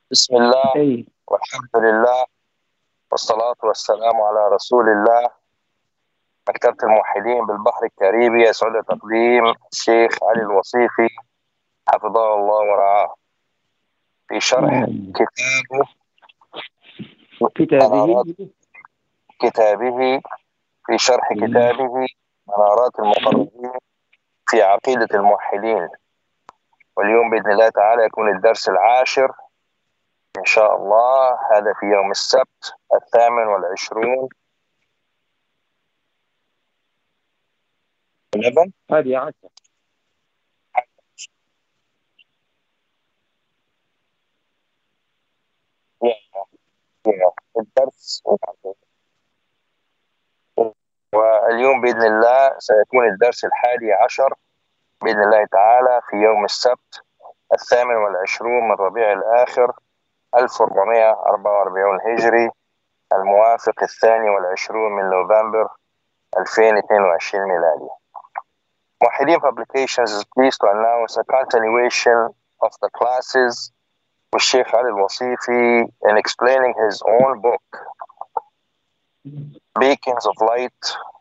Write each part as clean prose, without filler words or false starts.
بسم الله أي. والحمد لله والصلاة والسلام على رسول الله. مكتبة الموحدين بالبحر الكاريبي يسعد تقديم الشيخ علي الوصيفي حفظه الله ورعاه في شرح كتابه كتابه. منارات كتابه في شرح كتابه منارات المقربين في عقيدة الموحدين. واليوم بإذن الله تعالى يكون الدرس العاشر إن شاء الله. هذا في يوم السبت 28 11 هذه عشرة. الدرس. واليوم بإذن الله سيكون الدرس 11 بإذن الله تعالى في يوم السبت 28 من ربيع الآخر 1444 هجري، الموافق 22 من نوفمبر 2022 ميلادي. موحدين Publications is pleased to announce a continuation of the classes with Sheikh Ali al-Wasifi in explaining his own book, Beacons of Light,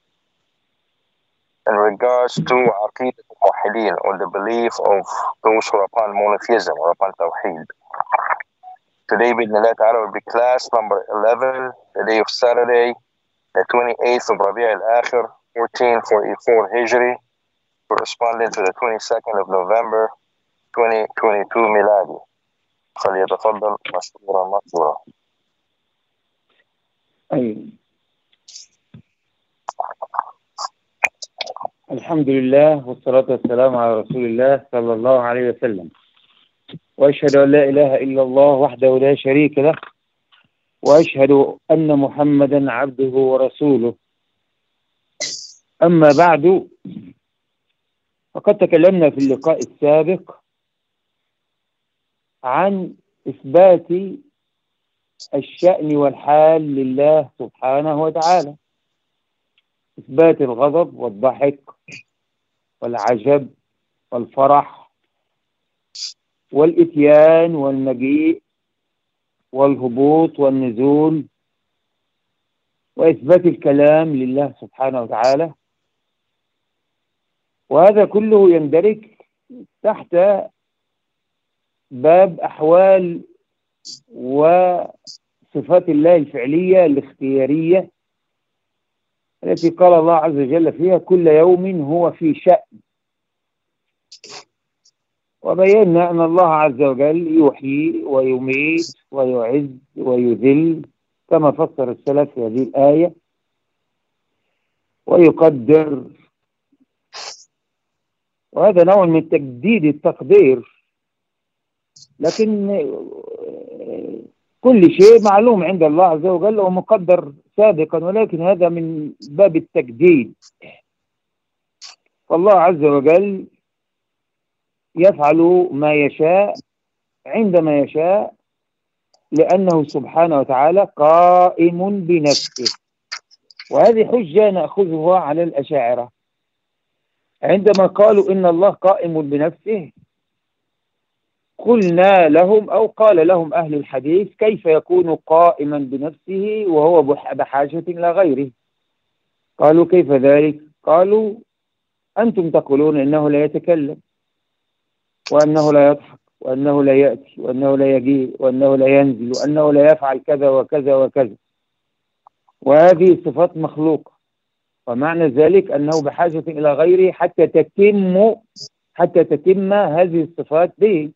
in regards to Aqidat al-Muwahhideen, or the belief of those who are upon monotheism or upon Tawheed. Today, b'idhnillah ta'ala, will be class number 11, the day of Saturday, the 28th of Rabi' al-Akhir, 1444 Hijri, corresponding to the 22nd of November, 2022 Miladi. فليتفضل مشكورا مأجورا. أي. الحمد لله والصلاة والسلام على رسول الله صلى الله عليه وسلم، وأشهد أن لا إله إلا الله وحده لا شريك له، وأشهد أن محمدا عبده ورسوله. أما بعد، فقد تكلمنا في اللقاء السابق عن إثبات الشأن والحال لله سبحانه وتعالى، إثبات الغضب والضحك والعجب والفرح والإتيان والمجيء والهبوط والنزول، وإثبات الكلام لله سبحانه وتعالى. وهذا كله يندرج تحت باب أحوال وصفات الله الفعلية الاختيارية التي قال الله عز وجل فيها: كل يوم هو في شأن. وبينا أن الله عز وجل يحيي ويميت ويعز ويذل كما فسر السلف في هذه الآية، ويقدر، وهذا نوع من تجديد التقدير. لكن كل شيء معلوم عند الله عز وجل ومقدر سابقا، ولكن هذا من باب التجديد. فالله عز وجل يفعل ما يشاء عندما يشاء، لأنه سبحانه وتعالى قائم بنفسه. وهذه حجة نأخذها على الأشاعرة عندما قالوا إن الله قائم بنفسه. قلنا لهم، أو قال لهم أهل الحديث: كيف يكون قائما بنفسه وهو بحاجة إلى غيره؟ قالوا: كيف ذلك؟ قالوا: أنتم تقولون إنه لا يتكلم، وأنه لا يضحك، وأنه لا يأتي، وأنه لا يجيء، وأنه لا ينزل، وأنه لا يفعل كذا وكذا وكذا، وهذه صفات مخلوقة، ومعنى ذلك أنه بحاجة إلى غيره حتى تتم هذه الصفات به.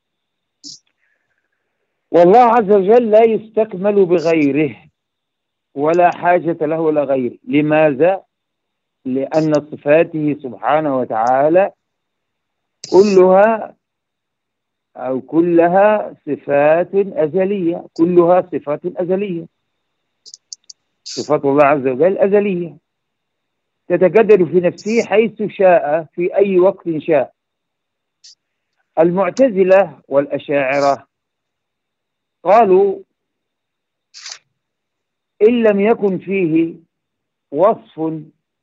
والله عز وجل لا يستكمل بغيره ولا حاجة له إلى غيره. لماذا؟ لأن صفاته سبحانه وتعالى كلها صفات أزلية، كلها صفات أزلية. صفات الله عز وجل أزلية تتجدد في نفسه حيث شاء في أي وقت شاء. المعتزلة والأشاعرة قالوا: إن لم يكن فيه وصف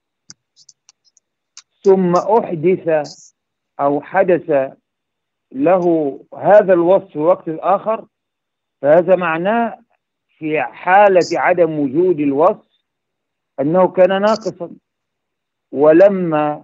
ثم أحدث أو حدث له هذا الوصف في وقت آخر، فهذا معناه في حالة عدم وجود الوصف أنه كان ناقصا، ولما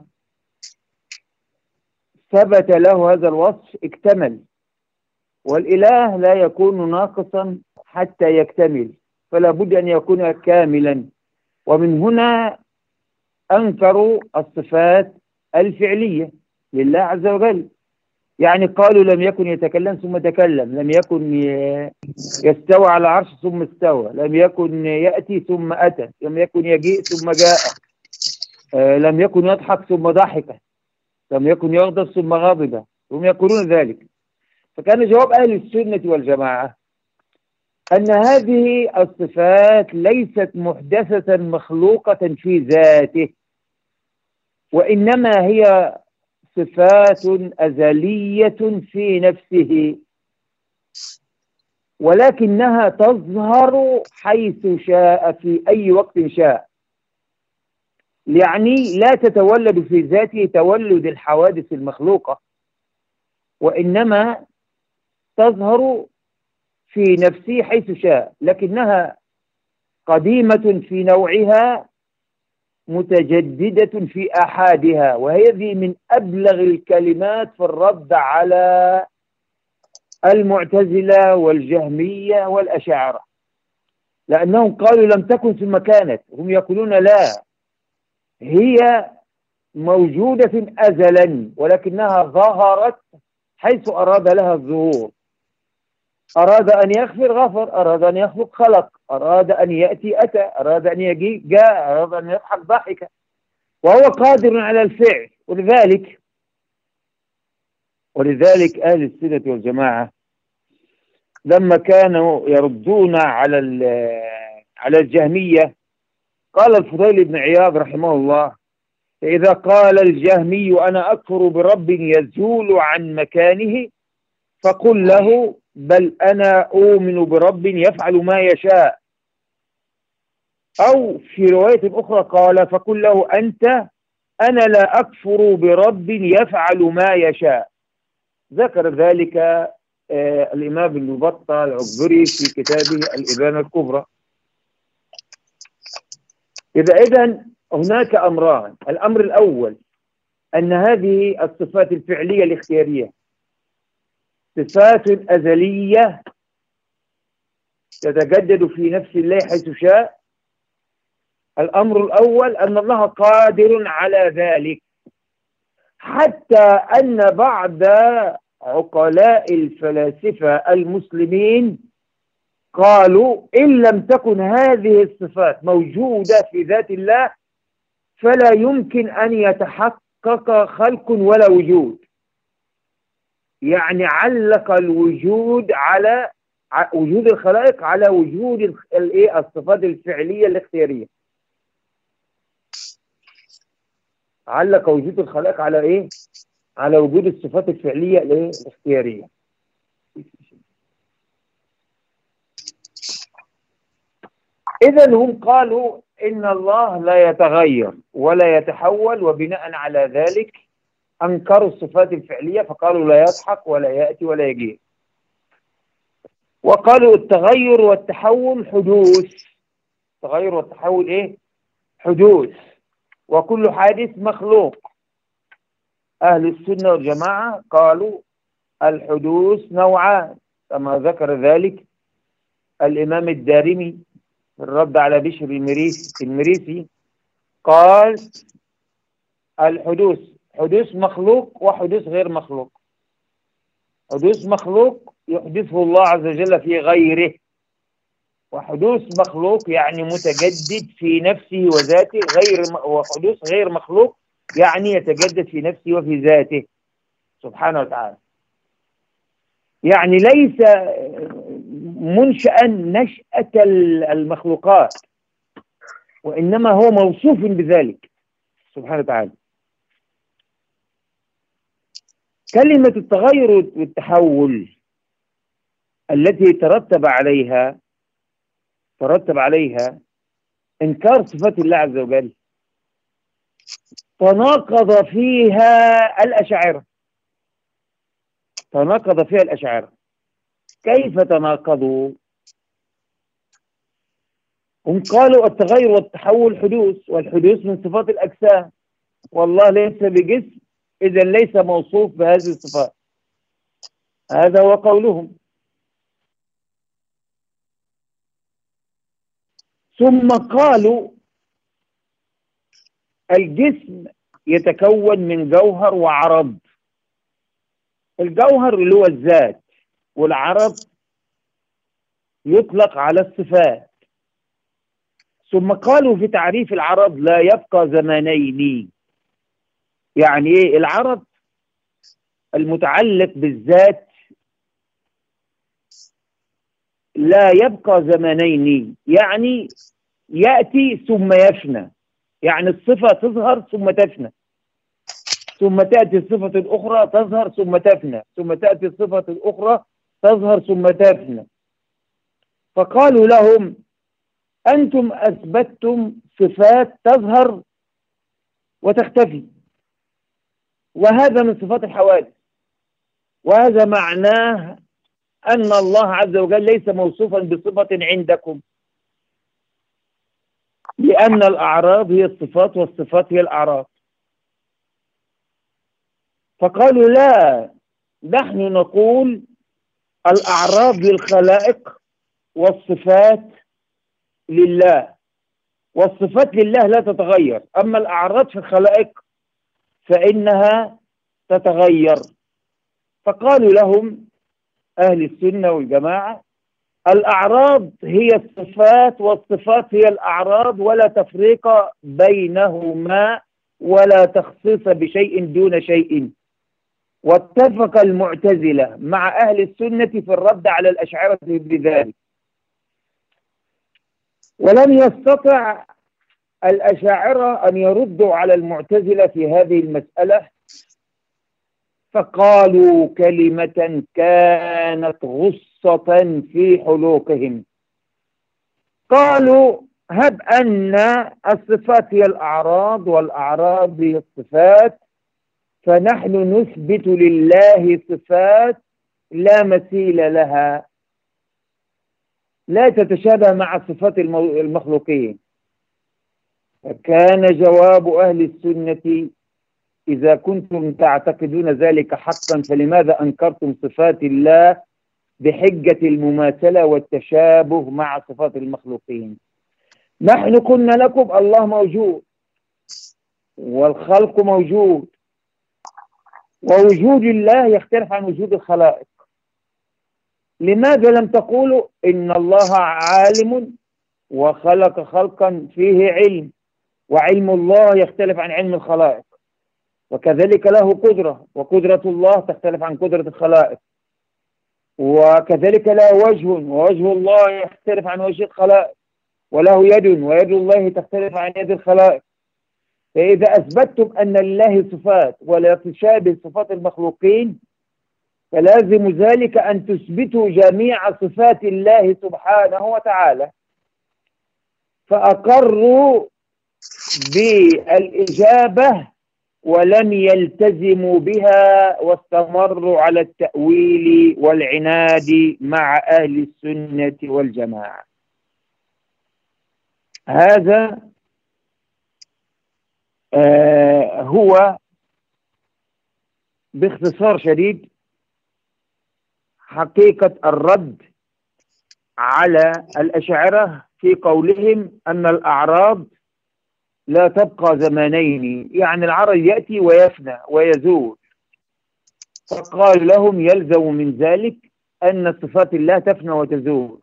ثبت له هذا الوصف اكتمل. والإله لا يكون ناقصا حتى يكتمل، فلا بد أن يكون كاملا. ومن هنا أنكروا الصفات الفعلية لله عز وجل. يعني قالوا لم يكن يتكلم ثم تكلم، لم يكن يستوى على العرش ثم استوى، لم يكن يأتي ثم أتى، لم يكن يجيء ثم جاء، لم يكن يضحك ثم ضحك، لم يكن يغضب ثم غضب، هم يقولون ذلك. فكان جواب أهل السنة والجماعة أن هذه الصفات ليست محدثة مخلوقة في ذاته، وإنما هي صفات أزلية في نفسه، ولكنها تظهر حيث شاء في أي وقت شاء. يعني لا تتولد في ذاته تولد الحوادث المخلوقة، وإنما تظهر في نفسه حيث شاء، لكنها قديمة في نوعها متجددة في آحادها. وهذه من أبلغ الكلمات في الرد على المعتزلة والجهمية والأشاعرة، لأنهم قالوا لم تكن ثم كانت. هم يقولون لا، هي موجودة أزلا، ولكنها ظهرت حيث أراد لها الظهور. أراد أن يغفر غفر، أراد أن يخلق خلق، أراد أن يأتي أتى، أراد أن يجي جاء، أراد أن يضحك ضحك، وهو قادر على الفعل. ولذلك أهل السنة والجماعة لما كانوا يردون على الجهمية، قال الفضيل بن عياض رحمه الله: إذا قال الجهمي أنا أكفر برب يزول عن مكانه فقل له بل أنا أؤمن برب يفعل ما يشاء. أو في رواية أخرى قال فقل له أنا لا أكفر برب يفعل ما يشاء. ذكر ذلك الإمام ابن بطة العكبري في كتابه الإبانة الكبرى. إذن هناك أمران: الأمر الأول أن هذه الصفات الفعلية الاختيارية صفات أزلية تتجدد في نفس الله حيث شاء. الأمر الأول أن الله قادر على ذلك، حتى أن بعض عقلاء الفلاسفة المسلمين قالوا إن لم تكن هذه الصفات موجودة في ذات الله فلا يمكن أن يتحقق خلق ولا وجود. يعني علق الوجود على وجود الخلائق على وجود الصفات الفعلية الاختيارية. علق وجود الخلائق على إيه؟ على وجود الصفات الفعلية الاختيارية. إذن هم قالوا إن الله لا يتغير ولا يتحول، وبناء على ذلك أنكروا الصفات الفعلية فقالوا لا يضحك ولا يأتي ولا يجيء. وقالوا التغير والتحول حدوث. التغير والتحول إيه؟ حدوث، وكل حادث مخلوق. أهل السنة والجماعة قالوا الحدوث نوعان، كما ذكر ذلك الإمام الدارمي في الرد على بشر المريسي، قال الحدوث حدوث مخلوق وحدوث غير مخلوق. حدوث مخلوق يحدثه الله عز وجل في غيره، وحدوث مخلوق يعني متجدد في نفسه وذاته، وحدوث غير مخلوق يعني يتجدد في نفسه وفي ذاته سبحانه وتعالى. يعني ليس منشأ نشأة المخلوقات، وإنما هو موصوف بذلك سبحانه وتعالى. كلمة التغير والتحول التي ترتب عليها إنكار صفات الله عز وجل، تناقض فيها الأشاعرة. كيف تناقضوا؟ هم قالوا التغير والتحول حدوث، والحدوث من صفات الأجسام، والله ليس بجسم، إذا ليس موصوف بهذه الصفات. هذا هو قولهم. ثم قالوا الجسم يتكون من جوهر وعرض. الجوهر اللي هو الذات، والعرض يطلق على الصفات. ثم قالوا في تعريف العرض لا يبقى زمانين. يعني ايه العرض؟ المتعلق بالذات لا يبقى زمانين، يعني يأتي ثم يفنى، يعني الصفة تظهر ثم تفنى، ثم تأتي الصفة الأخرى تظهر ثم تفنى، ثم تأتي الصفة الأخرى تظهر ثم تفنى. فقالوا لهم أنتم أثبتتم صفات تظهر وتختفي، وهذا من صفات الحوادث، وهذا معناه أن الله عز وجل ليس موصوفا بصفة عندكم، لأن الأعراض هي الصفات والصفات هي الأعراض. فقالوا لا، نحن نقول الأعراض للخلائق والصفات لله، والصفات لله لا تتغير، أما الأعراض في الخلائق فإنها تتغير. فقالوا لهم أهل السنة والجماعة الأعراض هي الصفات والصفات هي الأعراض، ولا تفريق بينهما ولا تخصيص بشيء دون شيء. واتفق المعتزلة مع أهل السنة في الرد على الأشاعرة بذلك، ولم يستطع الأشاعرة أن يردوا على المعتزلة في هذه المسألة، فقالوا كلمة كانت غصة في حلوقهم. قالوا هب أن الصفات هي الأعراض والأعراض هي الصفات، فنحن نثبت لله صفات لا مثيل لها، لا تتشابه مع صفات المخلوقين. كان جواب أهل السنة إذا كنتم تعتقدون ذلك حقا فلماذا أنكرتم صفات الله بحجة المماثلة والتشابه مع صفات المخلوقين؟ نحن قلنا لكم الله موجود والخلق موجود، ووجود الله يختلف عن وجود الخلائق. لماذا لم تقولوا إن الله عالم وخلق خلقا فيه علم، وعلم الله يختلف عن علم الخلائق، وكذلك له قدرة، وقدرة الله تختلف عن قدرة الخلائق، وكذلك له وجه، ووجه الله يختلف عن وجه الخلائق، وله يد، ويد الله تختلف عن يد الخلائق. فإذا أثبتتم أن لله صفات ولا تشابه صفات المخلوقين فلازم ذلك أن تثبتوا جميع صفات الله سبحانه وتعالى. فأقروا بالإجابة ولم يلتزموا بها، واستمروا على التأويل والعناد مع أهل السنة والجماعة. هذا هو باختصار شديد حقيقة الرد على الأشاعرة في قولهم أن الأعراض لا تبقى زمانين، يعني العرض يأتي ويفنى ويزول. فقال لهم يلزم من ذلك أن صفات الله تفنى وتزول.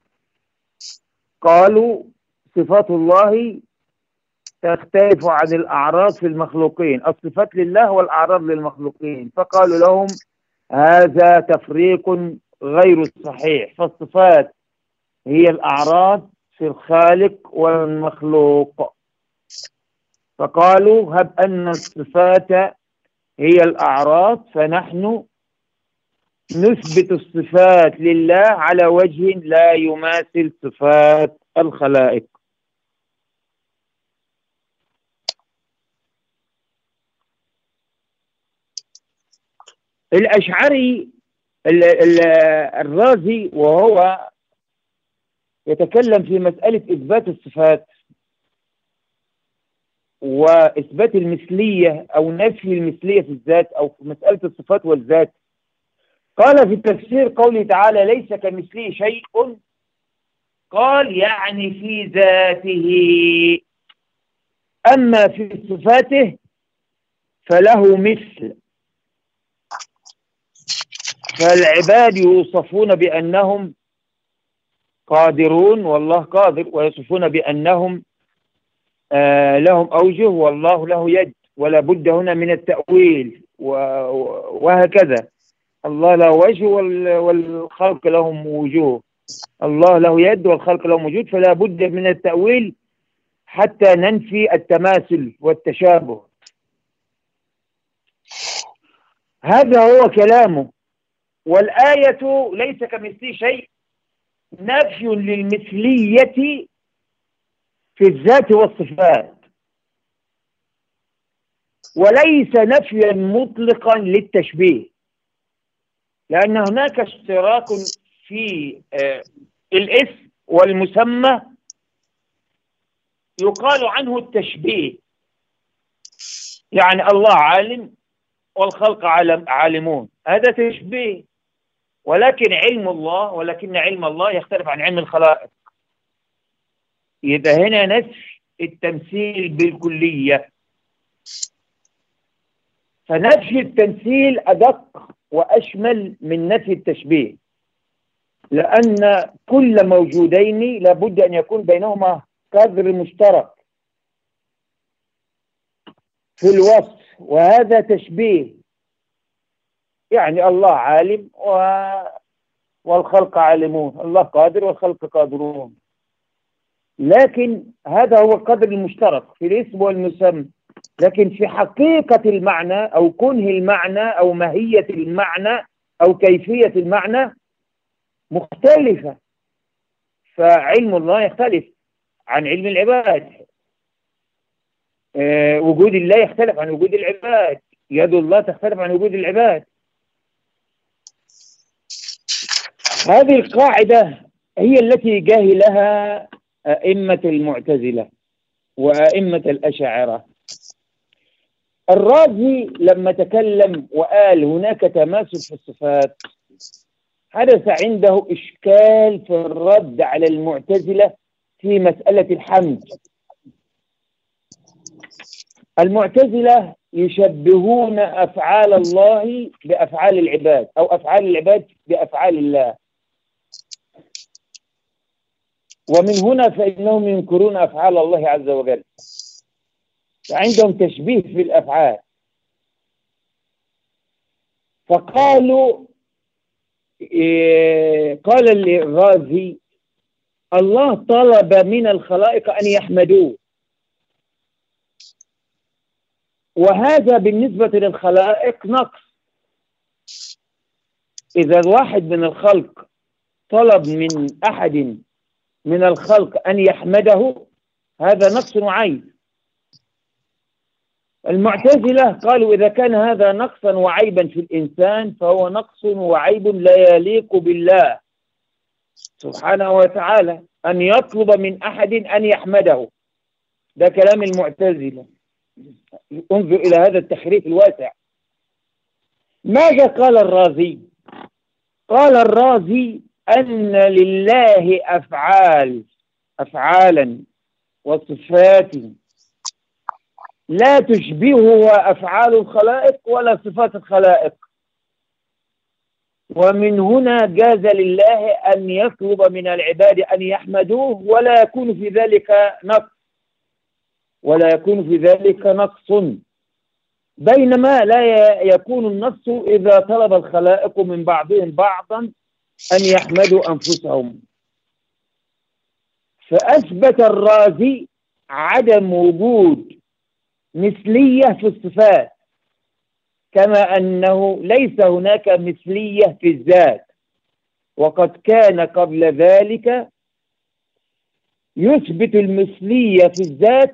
قالوا صفات الله تختلف عن الأعراض في المخلوقين، الصفات لله والأعراض للمخلوقين. فقالوا لهم هذا تفريق غير صحيح، فالصفات هي الأعراض في الخالق والمخلوق. فقالوا هب أن الصفات هي الأعراض فنحن نثبت الصفات لله على وجه لا يماثل صفات الخلائق. الأشعري الرازي وهو يتكلم في مسألة إثبات الصفات وإثبات المثلية أو نفي المثلية في الذات أو في مسألة الصفات والذات، قال في التفسير قوله تعالى ليس كمثله شيء، قال يعني في ذاته، أما في صفاته فله مثل. فالعباد يوصفون بأنهم قادرون والله قادر، ويوصفون بأنهم لهم أوجه والله له يد، ولا بد هنا من التأويل وهكذا. الله له وجه والخلق لهم وجوه، الله له يد والخلق لهم وجود، فلا بد من التأويل حتى ننفي التماثل والتشابه. هذا هو كلامه. والآية ليس كمثله شيء نفي للمثلية في الذات والصفات، وليس نفيا مطلقا للتشبيه، لأن هناك اشتراك في الاسم والمسمى يقال عنه التشبيه. يعني الله عالم والخلق عالمون، هذا تشبيه. ولكن علم الله يختلف عن علم الخلائق. يبقى هنا نفي التمثيل بالكلية. فنفي التمثيل أدق وأشمل من نفي التشبيه، لأن كل موجودين لابد أن يكون بينهما قدر مشترك في الوصف، وهذا تشبيه. يعني الله عالم والخلق عالمون، الله قادر والخلق قادرون، لكن هذا هو القدر المشترك في الاسم والمسمى. لكن في حقيقة المعنى أو كنه المعنى أو ماهية المعنى أو كيفية المعنى مختلفة. فعلم الله يختلف عن علم العباد، وجود الله يختلف عن وجود العباد، يد الله تختلف عن وجود العباد. هذه القاعدة هي التي جاهلها أئمة المعتزلة وأئمة الأشاعرة. الرازي لما تكلم وقال هناك تماثل في الصفات، حدث عنده إشكال في الرد على المعتزلة في مسألة الحمد. المعتزلة يشبهون أفعال الله بأفعال العباد، أو أفعال العباد بأفعال الله، ومن هنا فإنهم ينكرون أفعال الله عز وجل، عندهم تشبيه في الأفعال. فقالوا قال الرازي الله طلب من الخلائق أن يحمدوه، وهذا بالنسبة للخلائق نقص. إذا واحد من الخلق طلب من أحد من الخلق أن يحمده، هذا نقص وعيب. المعتزلة قالوا إذا كان هذا نقصا وعيبا في الإنسان فهو نقص وعيب لا يليق بالله سبحانه وتعالى أن يطلب من أحد أن يحمده. ده كلام المعتزلة. انظر إلى هذا التحريف الواسع. ماذا قال الرازي؟ قال الرازي أن لله أفعالا وصفات لا تشبهها أفعال الخلائق ولا صفات الخلائق، ومن هنا جاز لله أن يطلب من العباد أن يحمدوه ولا يكون في ذلك نقص، بينما لا يكون النقص إذا طلب الخلائق من بعضهم بعضا أن يحمدوا أنفسهم. فأثبت الرازي عدم وجود مثلية في الصفات، كما أنه ليس هناك مثلية في الذات، وقد كان قبل ذلك يثبت المثلية في الذات،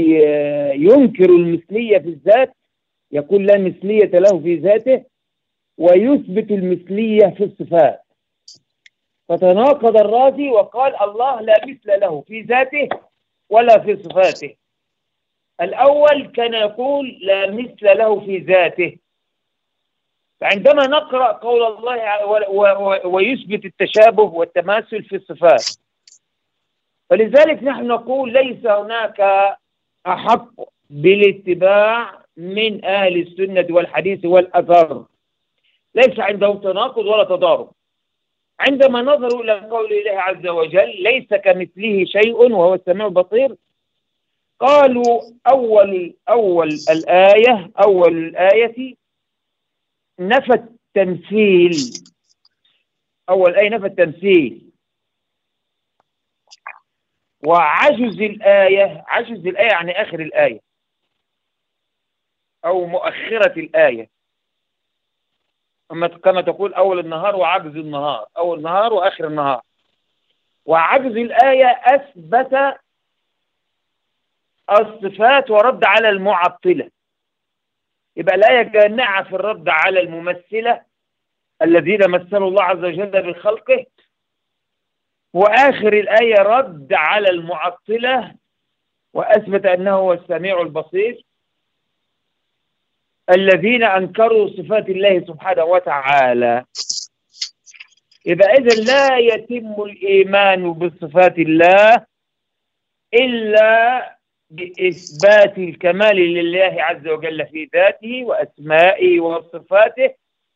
ينكر المثلية في الذات، يقول لا مثلية له في ذاته، ويثبت المثلية في الصفات. فتناقض الرازي وقال الله لا مثل له في ذاته ولا في صفاته. الأول كان يقول لا مثل له في ذاته. فعندما نقرأ قول الله ويثبت التشابه والتماثل في الصفات، فلذلك نحن نقول ليس هناك أحق بالاتباع من أهل السنة والحديث والأثر، ليس عنده تناقض ولا تضارب. عندما نظروا إلى قول الله عز وجل ليس كمثله شيء وهو السميع البصير، قالوا أول الآية نفى التمثيل. أول آية نفى التمثيل، وعجز الآية، عجز الآية يعني آخر الآية أو مؤخرة الآية، أما كما تقول أول النهار وعجز النهار، أول النهار وآخر النهار. وعجز الآية أثبت الصفات ورد على المعطلة. يبقى الآية جامعة في الرد على الممثلة الذين مثلوا الله عز وجل بخلقه، وآخر الآية رد على المعطلة وأثبت أنه هو السميع البصير الذين أنكروا صفات الله سبحانه وتعالى. إذا لا يتم الإيمان بصفات الله إلا بإثبات الكمال لله عز وجل في ذاته وأسمائه وصفاته،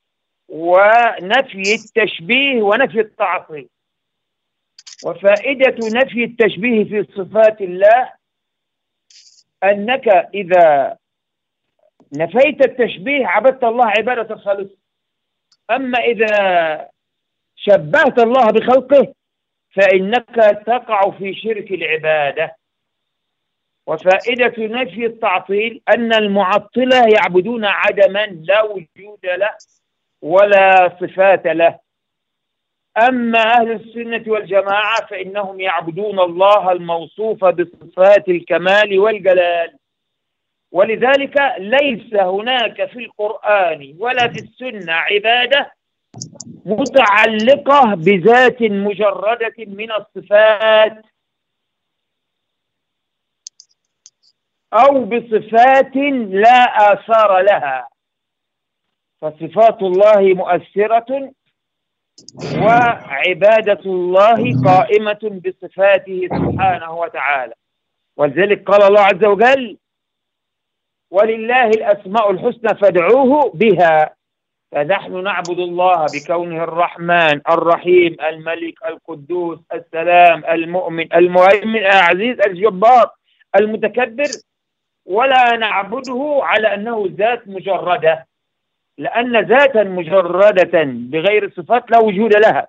ونفي التشبيه ونفي التعطيل. وفائدة نفي التشبيه في صفات الله أنك إذا نفيت التشبيه عبدت الله عبادة خالصة. أما إذا شبهت الله بخلقه فإنك تقع في شرك العبادة. وفائدة نفي التعطيل أن المعطلة يعبدون عدما لا وجود له ولا صفات له. أما أهل السنة والجماعة فإنهم يعبدون الله الموصوف بصفات الكمال والجلال. ولذلك ليس هناك في القرآن ولا في السنة عبادة متعلقة بذات مجردة من الصفات أو بصفات لا آثار لها، فصفات الله مؤثرة وعبادة الله قائمة بصفاته سبحانه وتعالى. ولذلك قال الله عز وجل ولله الأسماء الحسنى فادعوه بها. فنحن نعبد الله بكونه الرحمن الرحيم الملك القدوس السلام المؤمن المهيمن العزيز الجبار المتكبر، ولا نعبده على أنه ذات مجردة، لأن ذاتا مجردة بغير صفات لا وجود لها،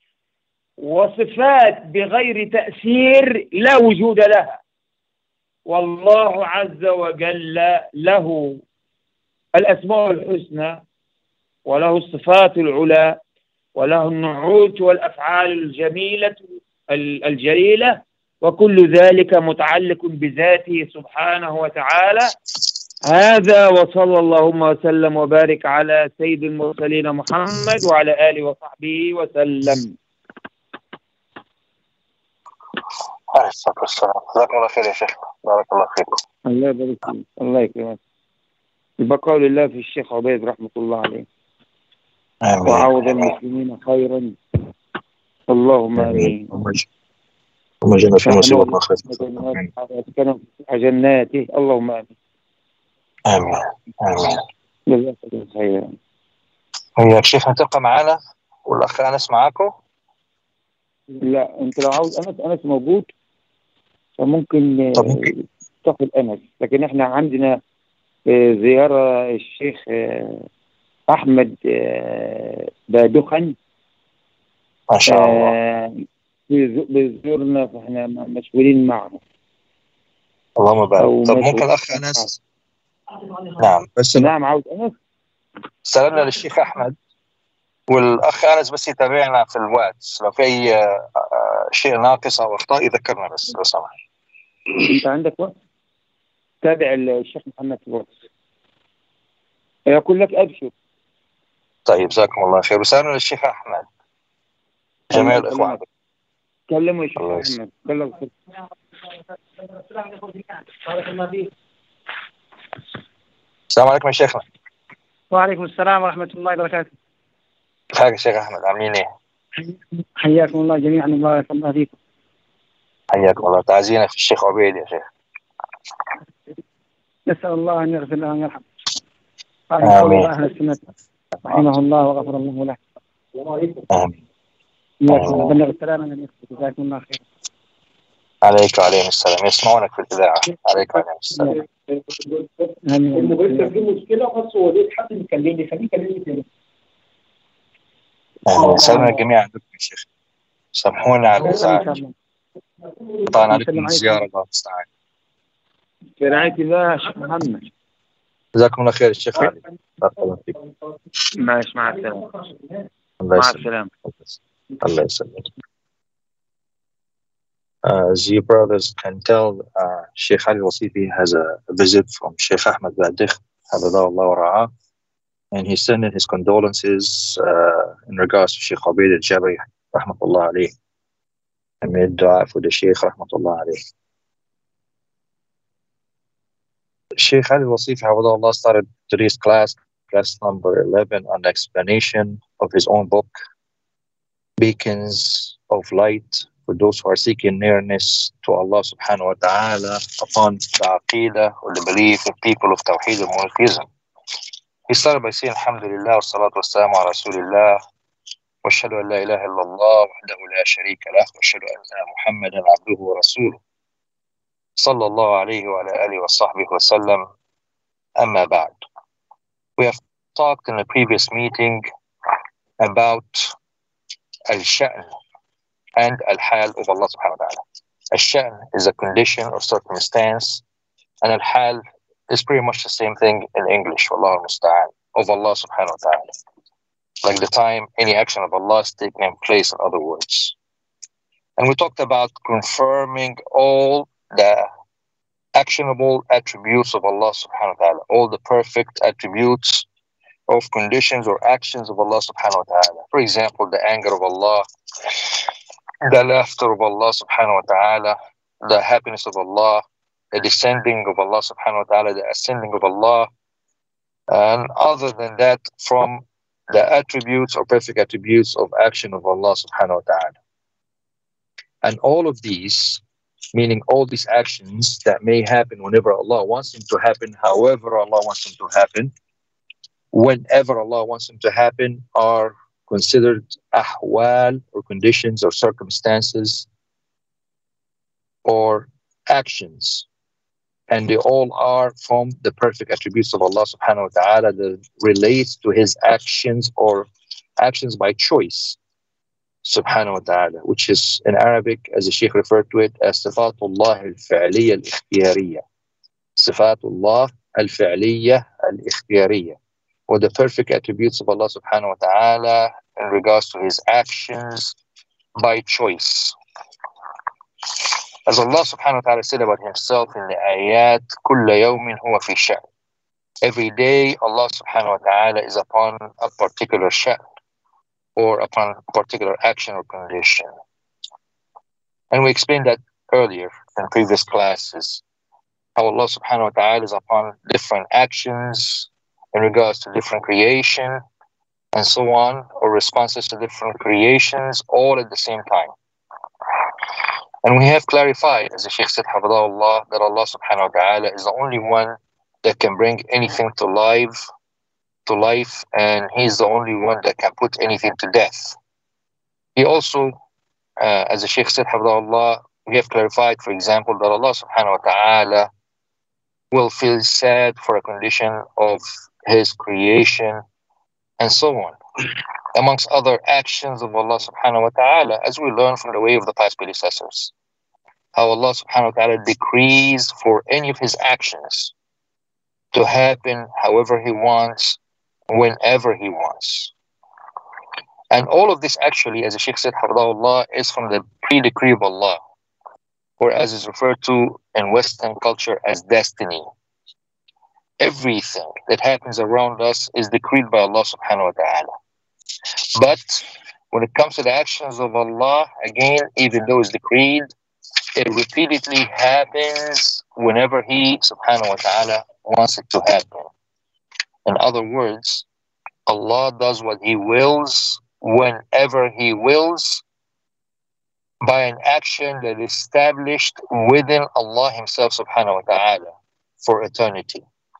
وصفات بغير تأثير لا وجود لها. والله عز وجل له الأسماء الحسنى وله الصفات العلى وله النعوت والأفعال الجميلة الجليلة، وكل ذلك متعلق بذاته سبحانه وتعالى. هذا وصلى اللهم وسلم وبارك على سيد المرسلين محمد وعلى آله وصحبه وسلم. عليه الصلاة والسلام. جزاكم الله خير يا شيخ، بارك الله فيكم. الله يبارك فيك، الله يكرمك. البقاء لله في الشيخ عبيد رحمة الله عليه. آمين. وعوض المسلمين خيرا، اللهم آمين. اللهم اجعلنا في مصيبتنا خير. واسكنهم في جناته، اللهم آمين. آمين آمين. جزاك الله خيرا. هيا شيخ هتبقى معانا والأخ أنس معاكم؟ لا أنت لو عاوز أنس موجود فممكن تاخذ أنس، لكن إحنا عندنا زيارة الشيخ أحمد بادخن ما شاء الله بيزورنا، فإحنا مشغولين معه. اللهم بارك. طب ممكن الأخ أنس؟ نعم بس نعم عاوز أنس. سلامنا للشيخ أحمد والأخ أنس بس يتابعنا في الواتس، لو في أي شيء ناقص أو أخطاء يذكرنا بس لو سمحت. أنت عندك وقت؟ تابع الشيخ محمد في الواتس يقول لك أبشر. طيب جزاكم الله خير. وسألنا للشيخ أحمد جميع الإخوة. كلموا الشيخ الله أحمد. كلموا. السلام عليكم يا شيخنا. وعليكم السلام ورحمة الله وبركاته. كيف حالك يا شيخ أحمد؟ عاملين إيه؟ حياكم الله جميعا وبارك الله فيكم. حياكم الله. تعزينا في الشيخ عبيد يا شيخ. نسأل الله أن يغفر له وأن يرحمه. آمين. أهل السنة رحمه الله وغفر الله له. آمين. إياكم بلغ السلام من يخطئ. جزاكم الله خير. عليك وعليهم السلام. يسمعونك في الإذاعة. عليك وعليهم السلام. الموبايل في مشكلة بس هو ليه حد يكلمني خليه يكلمني تاني. سلام الجميع عندكم يا شيخ. سامحونا على الإزعاج. طبعا عليكم الزيارة الله المستعان. في رعاية الله شيخ محمد. جزاكم الله خير الشيخ علي. بارك الله فيكم. ماشي مع السلامة. الله مع يسلمك. السلامة. الله يسلمك. As you brothers can tell, Sheikh Ali Wasifi has a visit from Sheikh Ahmed Badikh, Habibullah wa Ra'ah, and he's sending his condolences in regards to Sheikh Abid al-Jabri, rahmatullah alayh, and made dua for the Sheikh, rahmatullah alayh. Sheikh Ali Wasifi, Habibullah, started today's class number 11, on the explanation of his own book, Beacons of Light, for those who are seeking nearness to Allah subhanahu wa ta'ala upon the aqidah or the belief of people of Tawheed and Monotheism. He started by saying, Alhamdulillah, wa salatu wa salamu ala Rasulillah, wa ashhadu an la ilaha illallah, wahdahu la sharika lah, wa ashhadu anna Muhammadan abduhu wa rasuluh, sallallahu alayhi wa ala alihi wa sahbihi wa sallam, amma ba'd. We have talked in a previous meeting about al-sha'n and al-hal of Allah subhanahu wa ta'ala. Al-sha'n is a condition or circumstance, and al-hal is pretty much the same thing in English, wallahu musta'an, of Allah subhanahu wa ta'ala. Like the time any action of Allah is taking place, in other words. And we talked about confirming all the actionable attributes of Allah subhanahu wa ta'ala, all the perfect attributes of conditions or actions of Allah subhanahu wa ta'ala. For example, the anger of Allah, the laughter of Allah subhanahu wa ta'ala, the happiness of Allah, the descending of Allah subhanahu wa ta'ala, the ascending of Allah, and other than that, from the attributes or perfect attributes of action of Allah subhanahu wa ta'ala. And all of these, meaning all these actions that may happen whenever Allah wants them to happen, however Allah wants them to happen, whenever Allah wants them to happen, are considered ahwal, or conditions or circumstances or actions, and they all are from the perfect attributes of Allah subhanahu wa ta'ala that relates to his actions or actions by choice subhanahu wa ta'ala, which is in Arabic, as the Sheikh referred to it, as sifatullah al-fi'liya al-ikhtiyariya. Sifatullah al-fi'liya al-ikhtiyariya, or the perfect attributes of Allah subhanahu wa ta'ala in regards to his actions by choice. As Allah subhanahu wa ta'ala said about himself in the ayat, كُلَّ يَوْمٍ هُوَ فِي شَأْنٍ. Every day Allah subhanahu wa ta'ala is upon a particular sha'n, or upon a particular action or condition. And we explained that earlier in previous classes, how Allah subhanahu wa ta'ala is upon different actions in regards to different creation, and so on, or responses to different creations, all at the same time. And we have clarified, as the Shaykh said, Hafidahullah, that Allah subhanahu wa ta'ala is the only one that can bring anything to life, and He's the only one that can put anything to death. He also, as the Shaykh said, Hafidahullah, we have clarified, for example, that Allah subhanahu wa ta'ala will feel sad for a condition of His creation, and so on, amongst other actions of Allah subhanahu wa ta'ala, as we learn from the way of the past predecessors, how Allah subhanahu wa ta'ala decrees for any of his actions to happen however he wants, whenever he wants. And all of this actually, as the Shaykh said, Hafidahullah, is from the pre-decree of Allah, or as is referred to in Western culture as destiny. Everything that happens around us is decreed by Allah subhanahu wa ta'ala. But when it comes to the actions of Allah, again, even though it's decreed, it repeatedly happens whenever He subhanahu wa ta'ala wants it to happen. In other words, Allah does what He wills, whenever He wills, by an action that is established within Allah Himself subhanahu wa ta'ala for eternity.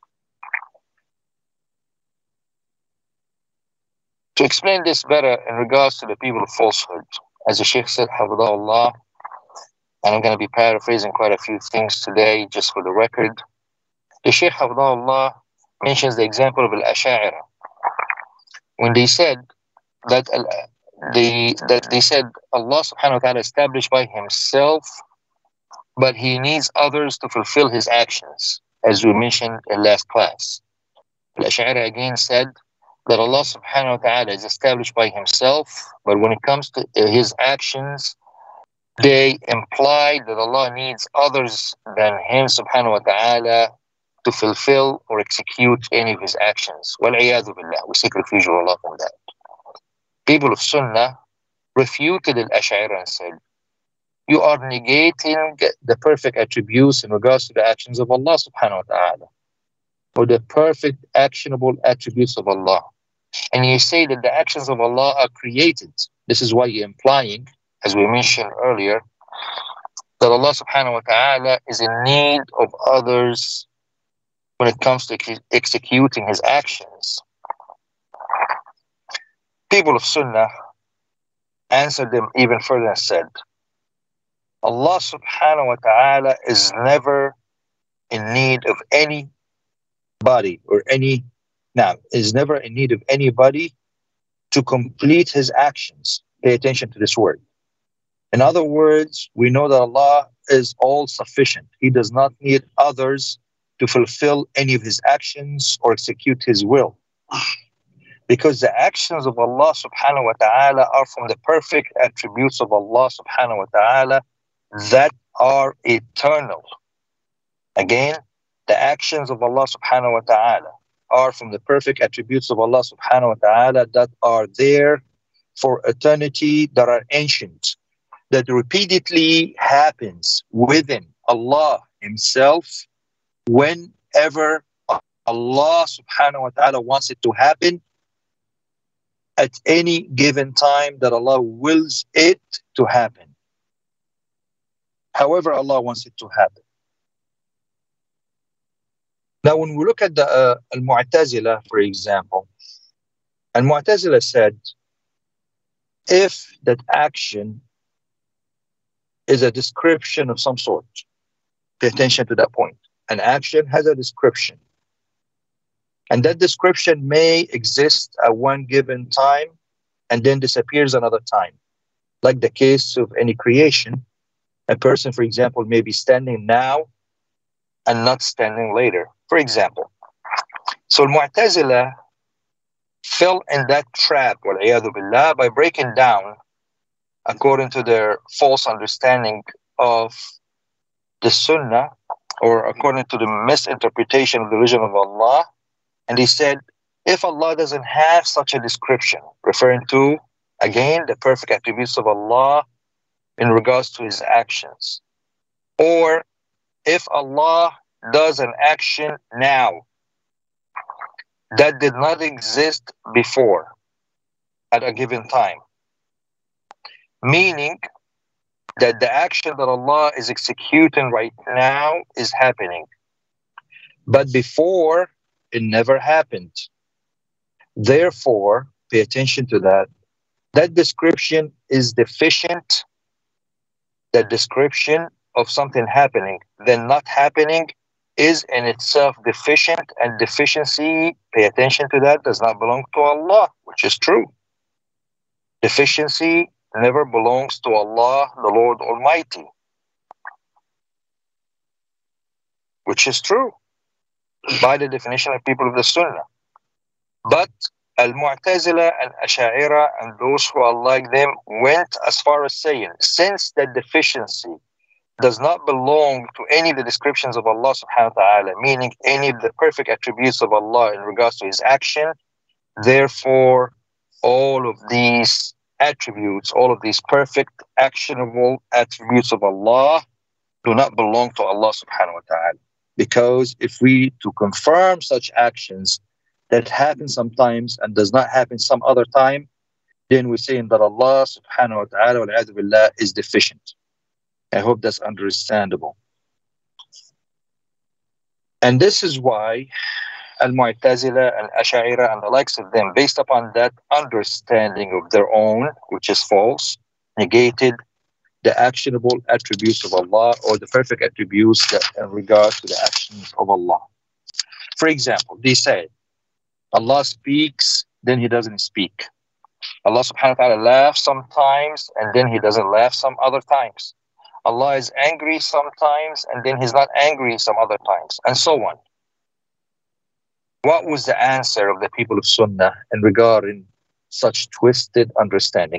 To explain this better in regards to the people of falsehood, as the Shaykh said, Hafidahullah, and I'm going to be paraphrasing quite a few things today just for the record. The Shaykh Hafidahullah mentions the example of Al-Ash'ari when they said that they said Allah subhanahu wa ta'ala established by Himself, but He needs others to fulfill His actions, as we mentioned in last class. Al-Ash'ari again said that Allah subhanahu wa ta'ala is established by Himself, but when it comes to His actions, they imply that Allah needs others than Him subhanahu wa ta'ala to fulfill or execute any of His actions. Wal-'iyadhu billah. We seek refuge of Allah from that. People of Sunnah refuted Al-Ash'ari and said, you are negating the perfect attributes in regards to the actions of Allah subhanahu wa ta'ala, or the perfect actionable attributes of Allah. And you say that the actions of Allah are created. This is why you're implying, as we mentioned earlier, that Allah subhanahu wa ta'ala is in need of others when it comes to executing His actions. People of Sunnah answered them even further and said, Allah subhanahu wa ta'ala is never in need of anybody is never in need of anybody to complete His actions. Pay attention to this word. In other words, we know that Allah is all sufficient. He does not need others to fulfill any of His actions or execute His will. Because the actions of Allah subhanahu wa ta'ala are from the perfect attributes of Allah subhanahu wa ta'ala that are eternal. Again, the actions of Allah subhanahu wa ta'ala are from the perfect attributes of Allah subhanahu wa ta'ala that are there for eternity, that are ancient, that repeatedly happens within Allah Himself whenever Allah subhanahu wa ta'ala wants it to happen, at any given time that Allah wills it to happen. However Allah wants it to happen. Now, when we look at the Al-Mu'tazila, for example, Al-Mu'tazila said, if that action is a description of some sort, pay attention to that point. An action has a description. And that description may exist at one given time and then disappears another time. Like the case of any creation. A person, for example, may be standing now and not standing later, for example. So Al-Mu'tazila fell in that trap, wal-'iyadhu billah, by breaking down, according to their false understanding of the Sunnah, or according to the misinterpretation of the religion of Allah. And he said, if Allah doesn't have such a description, referring to, again, the perfect attributes of Allah in regards to His actions, or if Allah does an action now that did not exist before at a given time, meaning that the action that Allah is executing right now is happening, but before it never happened. Therefore, pay attention to that. That description is deficient. That description of something happening, then not happening, is in itself deficient, and deficiency, pay attention to that, does not belong to Allah, which is true. Deficiency never belongs to Allah, the Lord Almighty, which is true by the definition of people of the Sunnah. But Al-Mu'tazila and Ash'ari and those who are like them went as far as saying, since the deficiency does not belong to any of the descriptions of Allah subhanahu wa ta'ala, meaning any of the perfect attributes of Allah in regards to his action. Therefore, all of these attributes, all of these perfect, actionable attributes of Allah do not belong to Allah subhanahu wa ta'ala. Because if we to confirm such actions that happen sometimes and does not happen some other time, then we're saying that Allah subhanahu wa ta'ala wal-'iyadhu billah is deficient. I hope that's understandable. And this is why Al-Mu'tazila, Al-Ash'ira, and the likes of them, based upon that understanding of their own, which is false, negated the actionable attributes of Allah or the perfect attributes that in regard to the actions of Allah. For example, they say Allah speaks, then he doesn't speak. Allah subhanahu wa ta'ala laughs sometimes, and then he doesn't laugh some other times. Allah is angry sometimes, and then he's not angry some other times, and so on. What was the answer of the people of Sunnah in regarding such twisted understanding?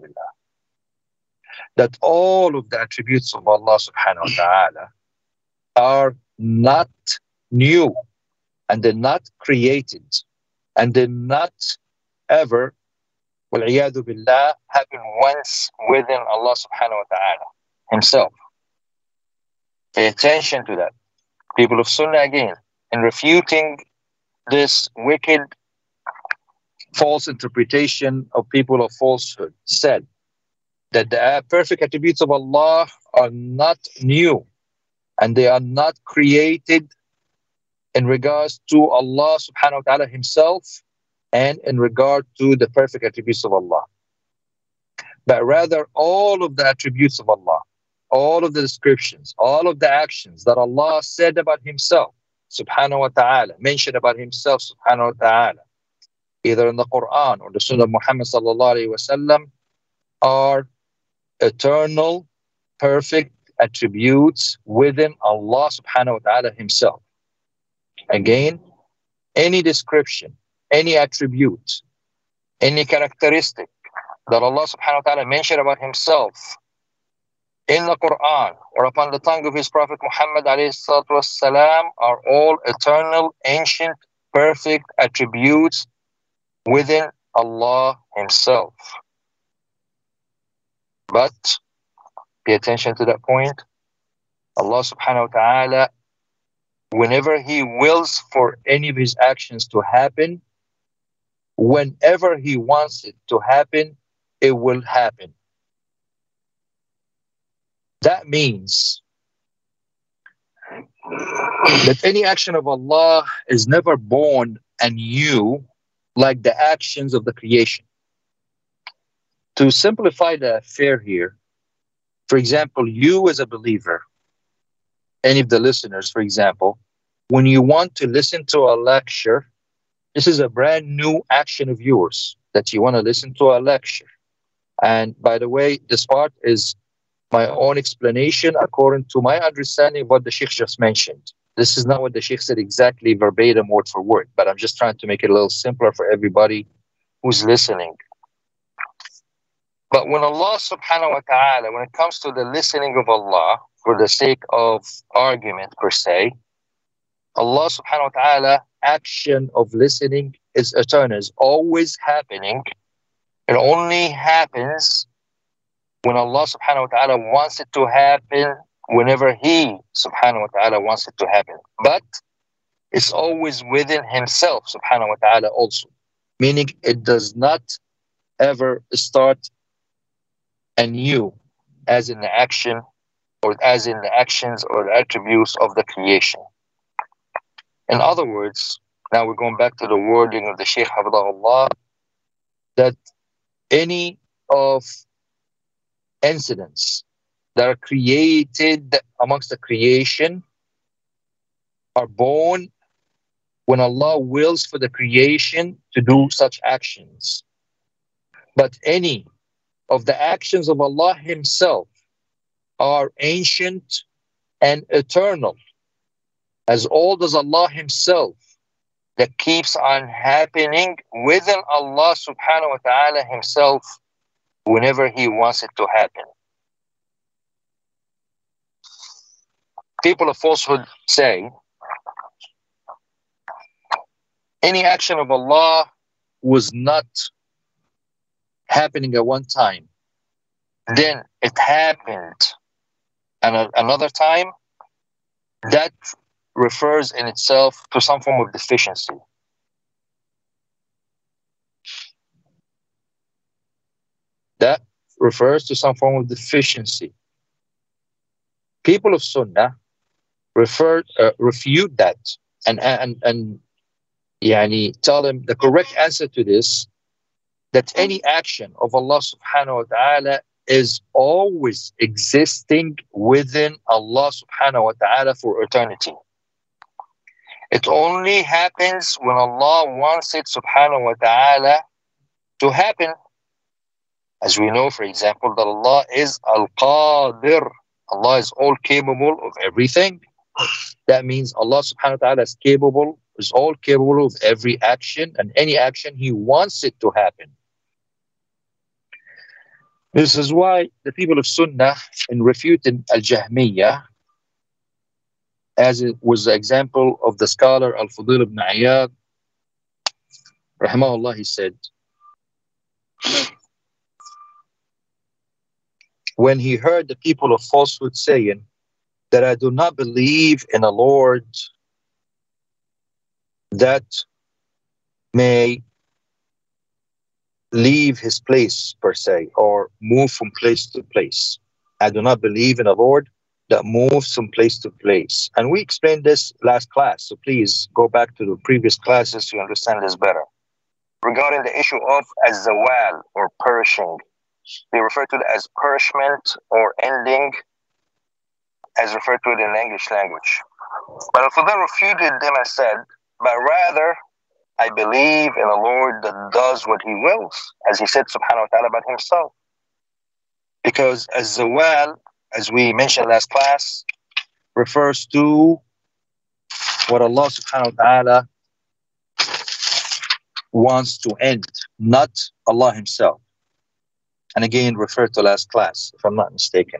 That all of the attributes of Allah subhanahu wa ta'ala are not new, and they're not created, and they're not ever, wal-'iyadhu billah, happen once within Allah subhanahu wa ta'ala himself. Pay attention to that. People of Sunnah, again, in refuting this wicked, false interpretation of people of falsehood, said that the perfect attributes of Allah are not new and they are not created in regards to Allah subhanahu wa ta'ala himself and in regard to the perfect attributes of Allah. But rather all of the attributes of Allah, all of the descriptions, all of the actions that Allah said about himself subhanahu wa ta'ala, mentioned about himself subhanahu wa ta'ala, either in the Quran or the Sunnah of Muhammad sallallahu alayhi wa sallam, are eternal, perfect attributes within Allah subhanahu wa ta'ala himself. Again, any description, any attribute, any characteristic that Allah subhanahu wa ta'ala mentioned about himself in the Quran or upon the tongue of his Prophet Muhammad alayhi salatu wassalam are all eternal, ancient, perfect attributes within Allah himself. But pay attention to that point. Allah subhanahu wa ta'ala, whenever he wills for any of his actions to happen, whenever he wants it to happen, it will happen. That means that any action of Allah is never born anew like the actions of the creation. To simplify the affair here, for example, you as a believer, any of the listeners, for example, when you want to listen to a lecture, this is a brand new action of yours that you want to listen to a lecture. And by the way, this part is my own explanation according to my understanding of what the Sheikh just mentioned. This is not what the Sheikh said exactly verbatim, word for word, but I'm just trying to make it a little simpler for everybody who's listening. But when Allah subhanahu wa ta'ala, when it comes to the listening of Allah, for the sake of argument per se, Allah subhanahu wa ta'ala action of listening is eternal, is always happening. It only happens when Allah subhanahu wa ta'ala wants it to happen, whenever he subhanahu wa ta'ala wants it to happen. But it's always within himself subhanahu wa ta'ala also, meaning it does not ever start anew as in the action or as in the actions or the attributes of the creation. In other words, now we're going back to the wording of the Shaykh Hafidhahullah, that any of incidents that are created amongst the creation are born when Allah wills for the creation to do such actions. But any of the actions of Allah himself are ancient and eternal, as old as Allah himself, that keeps on happening within Allah subhanahu wa ta'ala himself whenever he wants it to happen. people of falsehood say any action of Allah was not happening at one time, then it happened at another time, that refers in itself to some form of deficiency. That refers to some form of deficiency. People of Sunnah refute that and tell them the correct answer to this, that any action of Allah subhanahu wa ta'ala is always existing within Allah subhanahu wa ta'ala for eternity. It only happens when Allah wants it subhanahu wa ta'ala to happen. As we know, for example, that Allah is Al-Qadir. Allah is all capable of everything. That means Allah subhanahu wa ta'ala is all capable of every action, and any action He wants it to happen. This is why the people of Sunnah, in refuting Al-Jahmiyyah, as it was the example of the scholar Al-Fudayl ibn Iyad, rahimahullah, he said, when he heard the people of falsehood saying that I do not believe in a Lord that may leave his place per se, or move from place to place. I do not believe in a Lord that moves from place to place. And we explained this last class, so please go back to the previous classes to understand this better. Regarding the issue of az-zawal, or perishing, they refer to it as perishment or ending, as referred to it in the English language. But Al-Fudayl refuted them and said, but rather, I believe in a Lord that does what He wills, as He said subhanahu wa ta'ala about Himself. Because az-zawal, as we mentioned last class, refers to what Allah subhanahu wa ta'ala wants to end, not Allah Himself. And again, referred to last class, if I'm not mistaken.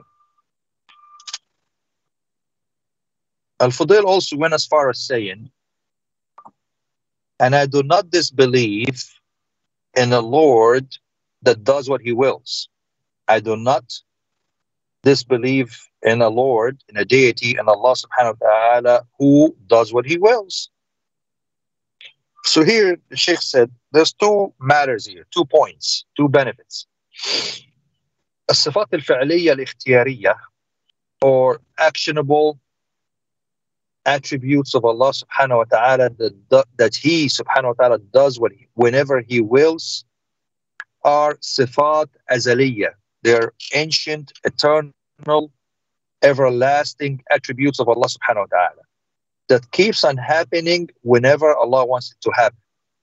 Al-Fudayl also went as far as saying, and I do not disbelieve in a Lord that does what He wills. I do not disbelieve in a Lord, in a deity, in Allah subhanahu wa ta'ala, who does what He wills. So here, the Sheikh said, there's two matters here, 2 points, 2 benefits. الصفات الفعلية الاختيارية, or actionable attributes of Allah subhanahu wa ta'ala that He subhanahu wa ta'ala does whenever He wills, are sifat azaliyah. They're ancient, eternal, everlasting attributes of Allah subhanahu wa ta'ala that keeps on happening whenever Allah wants it to happen.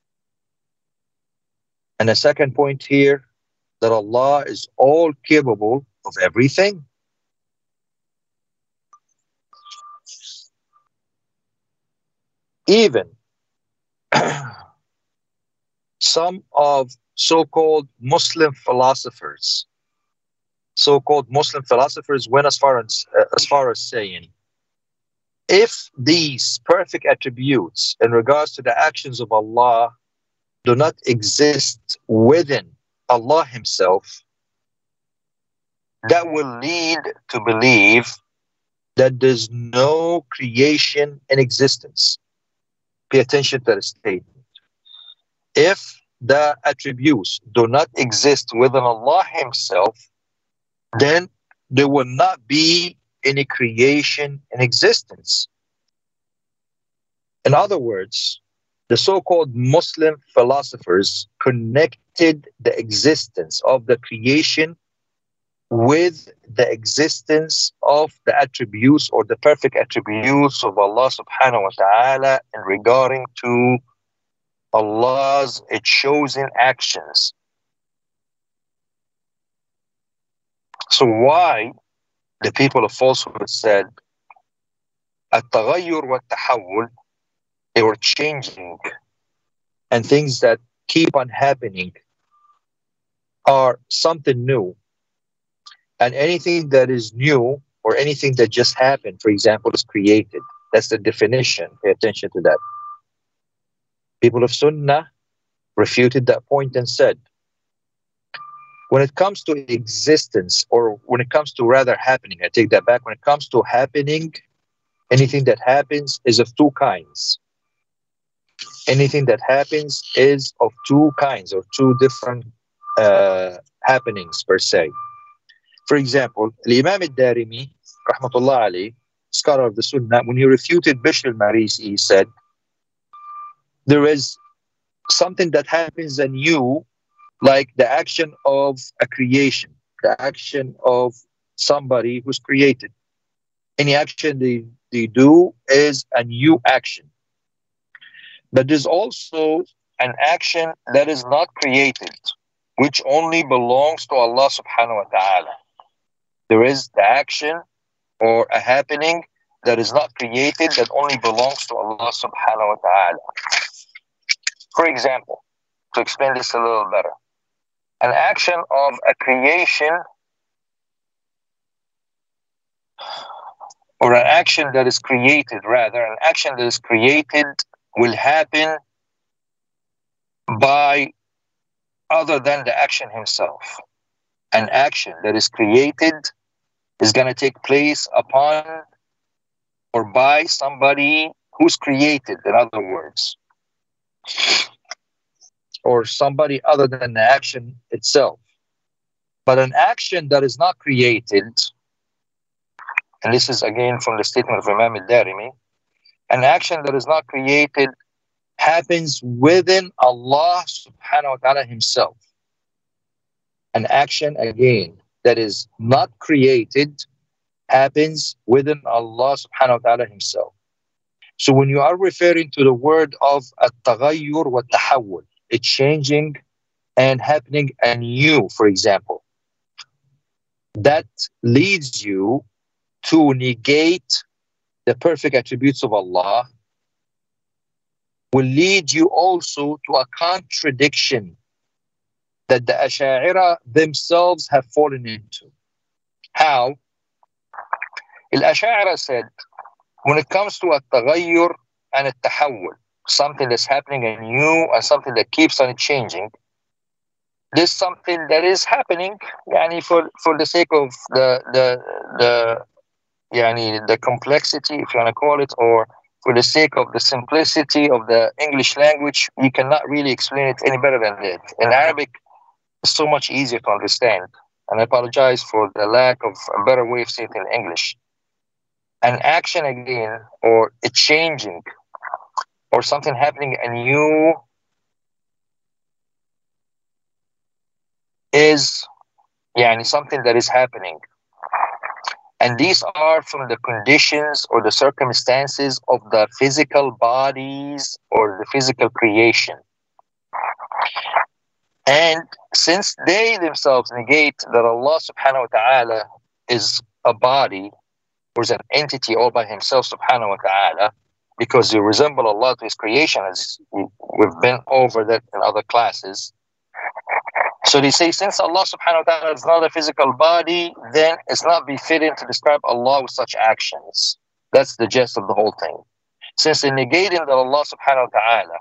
And the second point here, that Allah is all capable of everything. Even some of so-called Muslim philosophers went as far as saying, if these perfect attributes in regards to the actions of Allah do not exist within Allah Himself, that will lead to believe that there's no creation in existence. Pay attention to the statement. If the attributes do not exist within Allah Himself, then there will not be any creation in existence. In other words, the so-called Muslim philosophers connected the existence of the creation with the existence of the attributes or the perfect attributes of Allah subhanahu wa ta'ala in regarding to Allah's chosen actions. So why the people of falsehood said التغير والتحول, they were changing, and things that keep on happening are something new, and anything that is new or anything that just happened, for example, is created. That's the definition. Pay attention to that. People of Sunnah refuted that point and said, when it comes to existence, or when it comes to rather happening, I take that back. When it comes to happening, anything that happens is of two kinds. Anything that happens is of two kinds, or two different happenings per se. For example, Imam al-Darimi, rahmatullah alayh, scholar of the Sunnah, when he refuted Bishr al-Marisi, he said, there is something that happens in you, like the action of a creation, the action of somebody who's created. Any action they do is a new action. But there's also an action that is not created, which only belongs to Allah subhanahu wa ta'ala. There is the action or a happening that is not created, that only belongs to Allah subhanahu wa ta'ala. For example, to explain this a little better, an action of a creation, or an action that is created, rather, an action that is created will happen by other than the action himself. An action that is created is going to take place upon or by somebody who's created, in other words, or somebody other than the action itself. But an action that is not created, and this is again from the statement of Imam al-Darimi, an action that is not created happens within Allah subhanahu wa ta'ala himself. An action, again, that is not created happens within Allah subhanahu wa ta'ala himself. So when you are referring to the word of at-taghayyur wa tahawwul, it's changing and happening anew, for example, that leads you to negate the perfect attributes of Allah, will lead you also to a contradiction that the Asha'ira themselves have fallen into. How? Al-Asha'ira said, when it comes to at-taghayyur and at-tahawwul, something that's happening anew and something that keeps on changing, this something that is happening, for the sake of the complexity, if you want to call it, or for the sake of the simplicity of the English language, you cannot really explain it any better than that. In Arabic, it's so much easier to understand. And I apologize for the lack of a better way of saying it in English. An action, again, or a changing, or something happening anew, is something that is happening. And these are from the conditions or the circumstances of the physical bodies or the physical creation. And since they themselves negate that Allah subhanahu wa ta'ala is a body or is an entity all by himself subhanahu wa ta'ala, because they resemble Allah to his creation, as we've been over that in other classes. So they say, since Allah subhanahu wa ta'ala is not a physical body, then it's not befitting to describe Allah with such actions. That's the gist of the whole thing. Since they're negating that Allah subhanahu wa ta'ala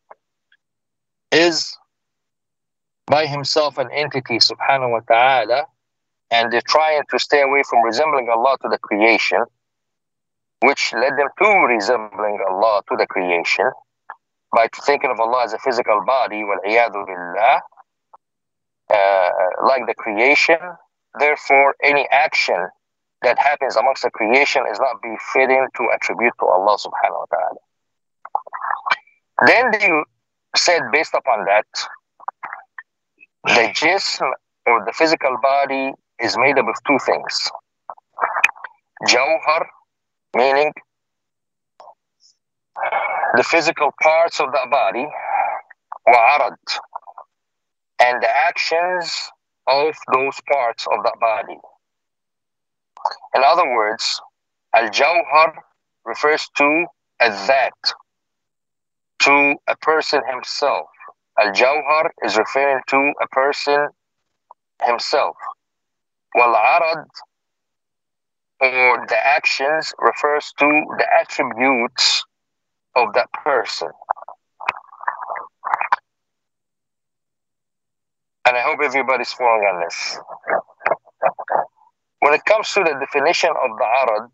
is by himself an entity subhanahu wa ta'ala, and they're trying to stay away from resembling Allah to the creation, which led them to resembling Allah to the creation by thinking of Allah as a physical body, wal-iyadu billah, like the creation. Therefore, any action that happens amongst the creation is not befitting to attribute to Allah subhanahu wa ta'ala. Then they said, based upon that, the jism, or the physical body, is made up of two things. Jawhar, meaning the physical parts of the body, wa arad, and the actions of those parts of the body. In other words, al-jawhar refers to al-that, to a person himself. Al-jawhar is referring to a person himself. Wal-arad or the actions refers to the attributes of that person. And I hope everybody's following on this. When it comes to the definition of the arad,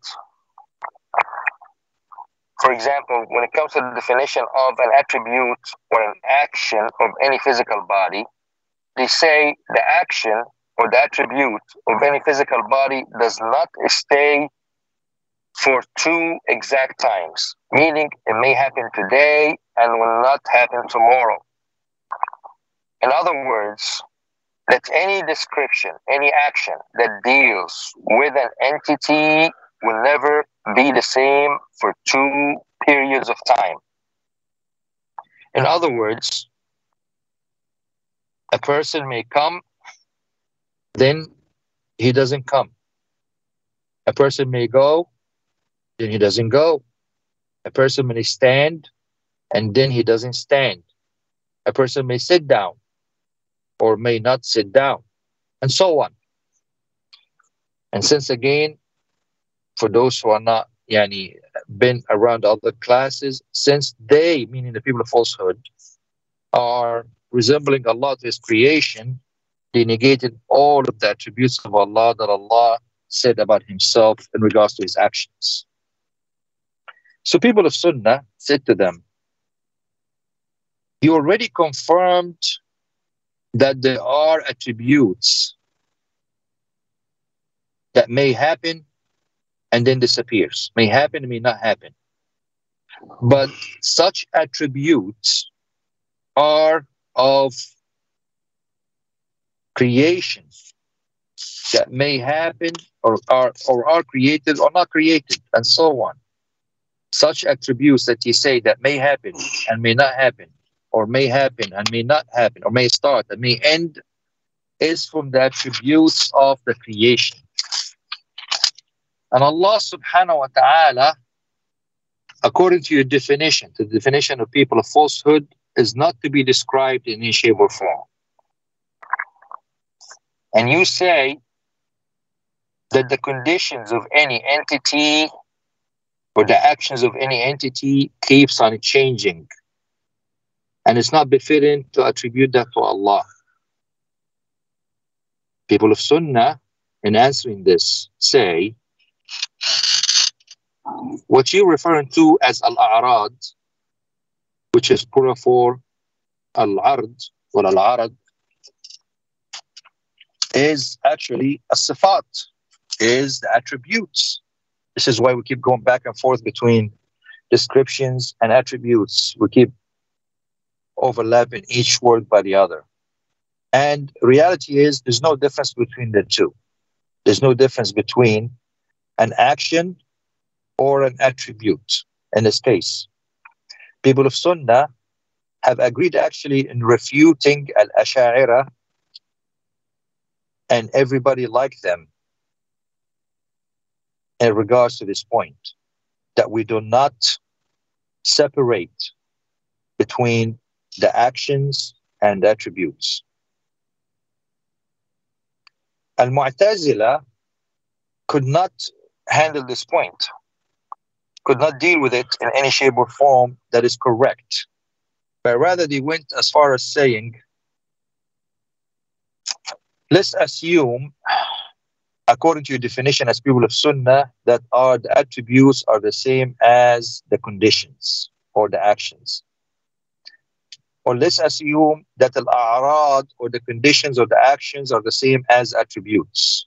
for example, when it comes to the definition of an attribute or an action of any physical body, they say the action or the attribute of any physical body does not stay for two exact times, meaning it may happen today and will not happen tomorrow. In other words, that any description, any action that deals with an entity will never be the same for two periods of time. In other words, a person may come, then he doesn't come. A person may go, then he doesn't go. A person may stand, and then he doesn't stand. A person may sit down, or may not sit down, and so on. And since again, for those who are not been around other classes, since they, meaning the people of falsehood, are resembling Allah to His creation, they negated all of the attributes of Allah that Allah said about Himself in regards to His actions. So people of Sunnah said to them, you already confirmed that there are attributes that may happen and then disappears. May happen, may not happen. But such attributes are of creation that may happen or are created or not created, and so on. Such attributes that you say that may happen and may not happen, or may happen and may not happen, or may start and may end, is from the attributes of the creation. And Allah subhanahu wa ta'ala, according to your definition, to the definition of people of falsehood, is not to be described in any shape or form. And you say that the conditions of any entity or the actions of any entity keeps on changing. And it's not befitting to attribute that to Allah. People of Sunnah, in answering this, say, what you're referring to as al-a'rad, which is plural for al-ard or al-arad, is actually a sifat, is the attributes. This is why we keep going back and forth between descriptions and attributes. We keep overlapping each word by the other. And reality is there's no difference between the two. There's no difference between an action or an attribute in this case. People of Sunnah have agreed actually in refuting al-Asha'ira and everybody like them in regards to this point, that we do not separate between the actions and attributes. Al-Mu'tazila could not handle this point, could not deal with it in any shape or form that is correct, but rather they went as far as saying, let's assume, according to your definition as people of Sunnah, that the attributes are the same as the conditions or the actions. Or let's assume that al-a'rad or the conditions or the actions are the same as attributes.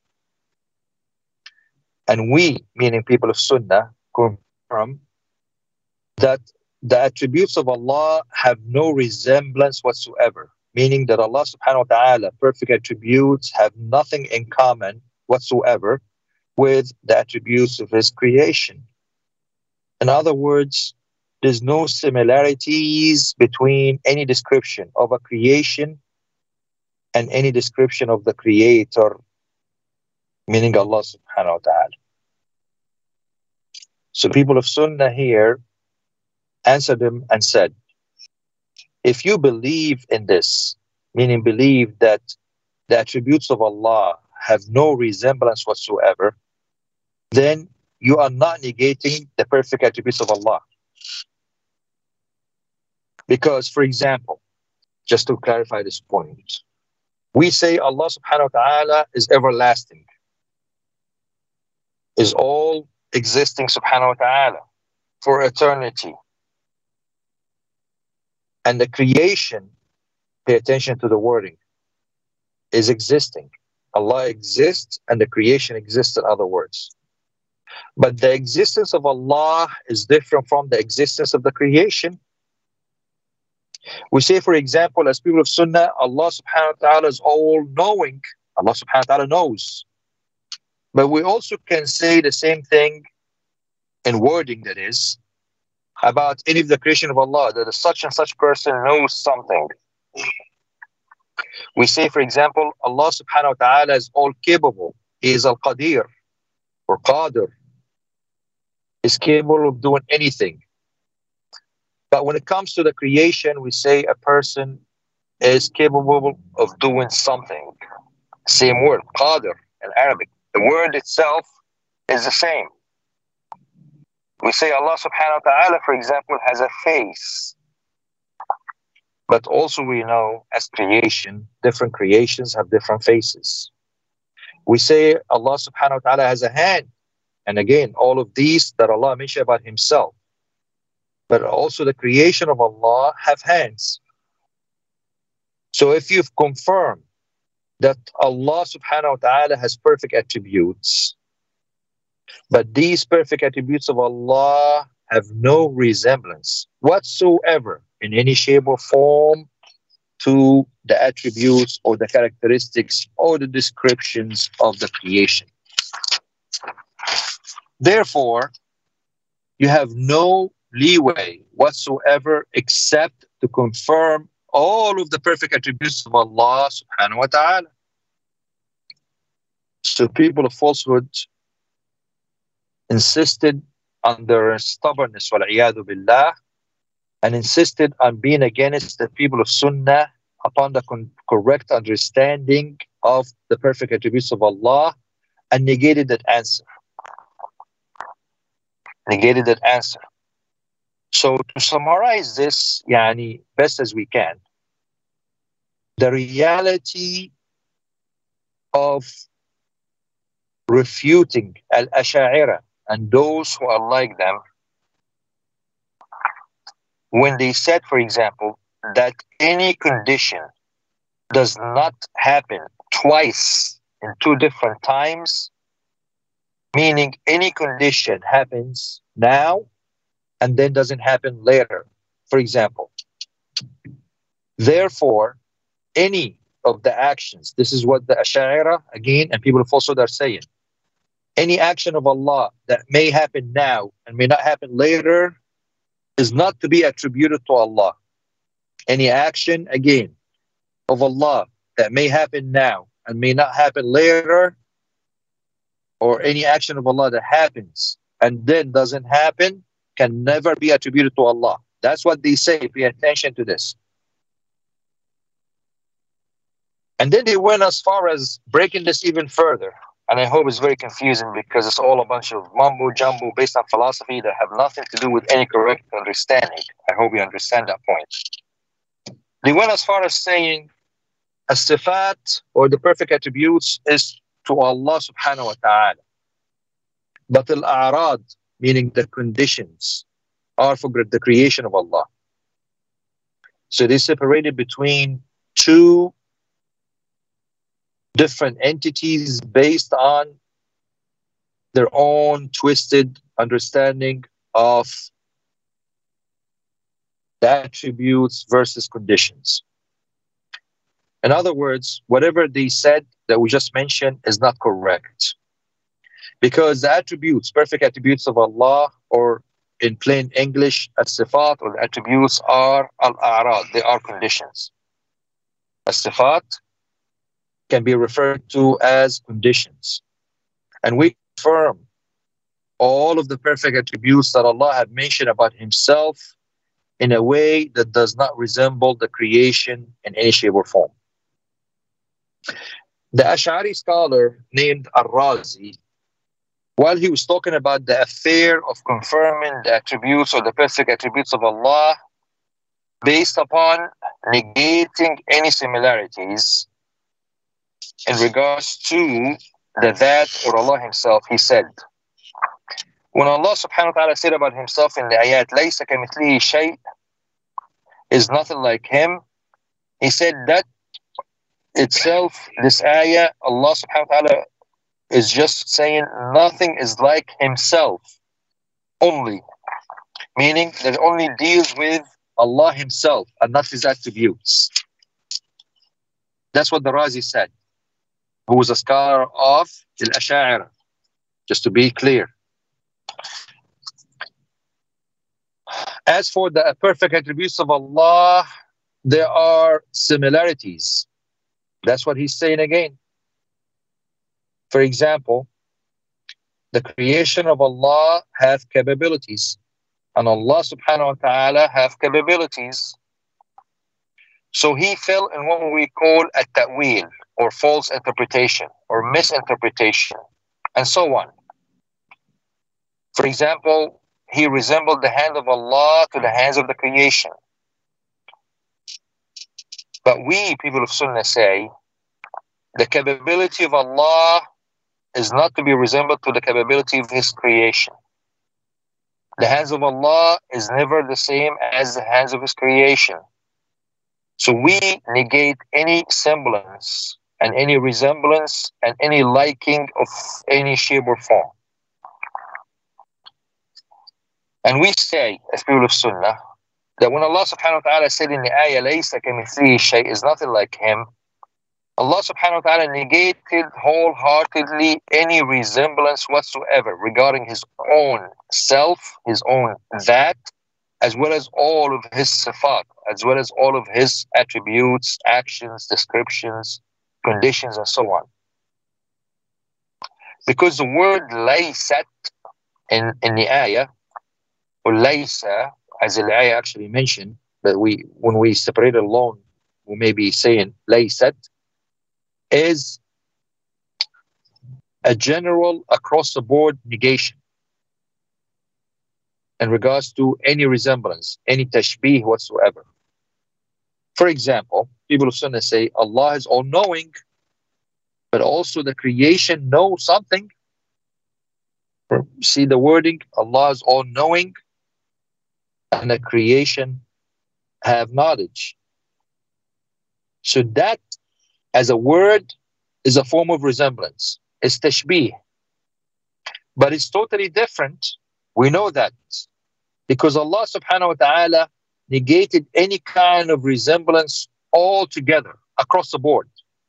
And we, meaning people of Sunnah, confirm that the attributes of Allah have no resemblance whatsoever, meaning that Allah subhanahu wa ta'ala, perfect attributes, have nothing in common whatsoever with the attributes of His creation. In other words, there's no similarities between any description of a creation and any description of the Creator, meaning Allah subhanahu wa ta'ala. So people of Sunnah here answered him and said, if you believe in this, meaning believe that the attributes of Allah have no resemblance whatsoever, then you are not negating the perfect attributes of Allah. Because, for example, just to clarify this point, we say Allah subhanahu wa ta'ala is everlasting, is all existing subhanahu wa ta'ala for eternity. And the creation, pay attention to the wording, is existing. Allah exists and the creation exists, in other words. But the existence of Allah is different from the existence of the creation. We say, for example, as people of Sunnah, Allah subhanahu wa ta'ala is all-knowing. Allah subhanahu wa ta'ala knows. But we also can say the same thing in wording, that is, about any of the creation of Allah, that a such and such person knows something. We say, for example, Allah subhanahu wa ta'ala is all-capable. He is al-Qadir, or Qadir, is capable of doing anything. But when it comes to the creation, we say a person is capable of doing something. Same word, Qadir, in Arabic. The word itself is the same. We say Allah subhanahu wa ta'ala, for example, has a face. But also we know, as creation, different creations have different faces. We say Allah subhanahu wa ta'ala has a hand. And again, all of these that Allah mentioned about himself. But also the creation of Allah have hands. So if you've confirmed that Allah subhanahu wa ta'ala has perfect attributes, but these perfect attributes of Allah have no resemblance whatsoever in any shape or form to the attributes or the characteristics or the descriptions of the creation. Therefore, you have no leeway whatsoever except to confirm all of the perfect attributes of Allah subhanahu wa ta'ala. So people of falsehood insisted on their stubbornness, wal-iyadu billah, and insisted on being against the people of Sunnah upon the correct understanding of the perfect attributes of Allah, and negated that answer. Negated that answer. So to summarize this, best as we can, the reality of refuting al-Asha'ira and those who are like them, when they said, for example, that any condition does not happen twice in two different times, meaning any condition happens now and then doesn't happen later. For example, therefore, any of the actions, this is what the Asha'ira, again, and people of falsehood are saying, any action of Allah that may happen now and may not happen later is not to be attributed to Allah. Any action, again, of Allah that may happen now and may not happen later, or any action of Allah that happens and then doesn't happen, can never be attributed to Allah. That's what they say. Pay attention to this. And then they went as far as breaking this even further. And I hope it's very confusing because it's all a bunch of mumbo jumbo based on philosophy that have nothing to do with any correct understanding. I hope you understand that point. They went as far as saying as-sifat, or the perfect attributes, is to Allah subhanahu wa ta'ala. But al-a'rad, meaning the conditions, are for the creation of Allah. So they separated between two different entities based on their own twisted understanding of the attributes versus conditions. In other words, whatever they said that we just mentioned is not correct. Because the attributes, perfect attributes of Allah, or in plain English, as-sifat, or the attributes, are al-a'rad, they are conditions. As-sifat can be referred to as conditions. And we confirm all of the perfect attributes that Allah had mentioned about himself in a way that does not resemble the creation in any shape or form. The Ash'ari scholar named Ar-Razi while he was talking about the affair of confirming the attributes or the perfect attributes of Allah based upon negating any similarities in regards to the that or Allah himself, he said, when Allah subhanahu wa ta'ala said about himself in the ayat, لَيْسَ كَمِثْلِهِ شَيْءٍ, is nothing like him, he said that itself, this ayah, Allah subhanahu wa ta'ala is just saying nothing is like himself only, meaning that it only deals with Allah himself and not his attributes. That's what the Razi said, who was a scholar of Al-Ash'ari, just to be clear. As for the perfect attributes of Allah, there are similarities. That's what he's saying again. For example, the creation of Allah have capabilities, and Allah subhanahu wa ta'ala have capabilities. So he fell in what we call a ta'wil, or false interpretation, or misinterpretation, and so on. For example, he resembled the hand of Allah to the hands of the creation. But we, people of Sunnah, say the capability of Allah is not to be resembled to the capability of his creation. The hands of Allah is never the same as the hands of his creation. So we negate any semblance and any resemblance and any liking of any shape or form. And we say, as people of Sunnah, that when Allah subhanahu wa ta'ala said in the ayah, لَيْسَ كَمِثْلِهِ شَيْءٍ, is nothing like him, Allah subhanahu wa ta'ala negated wholeheartedly any resemblance whatsoever regarding his own self, his own that, as well as all of his sifat, as well as all of his attributes, actions, descriptions, conditions, and so on. Because the word laysat in the ayah, or laysa, as the ayah actually mentioned, but when we separate it alone, we may be saying laysat, is a general across-the-board negation in regards to any resemblance, any tashbih whatsoever. For example, people of Sunnah say Allah is all-knowing, but also the creation knows something. See the wording, Allah is all-knowing, and the creation have knowledge. So that, as a word, is a form of resemblance. It's tashbih. But it's totally different. We know that. Because Allah subhanahu wa ta'ala negated any kind of resemblance altogether, across the board.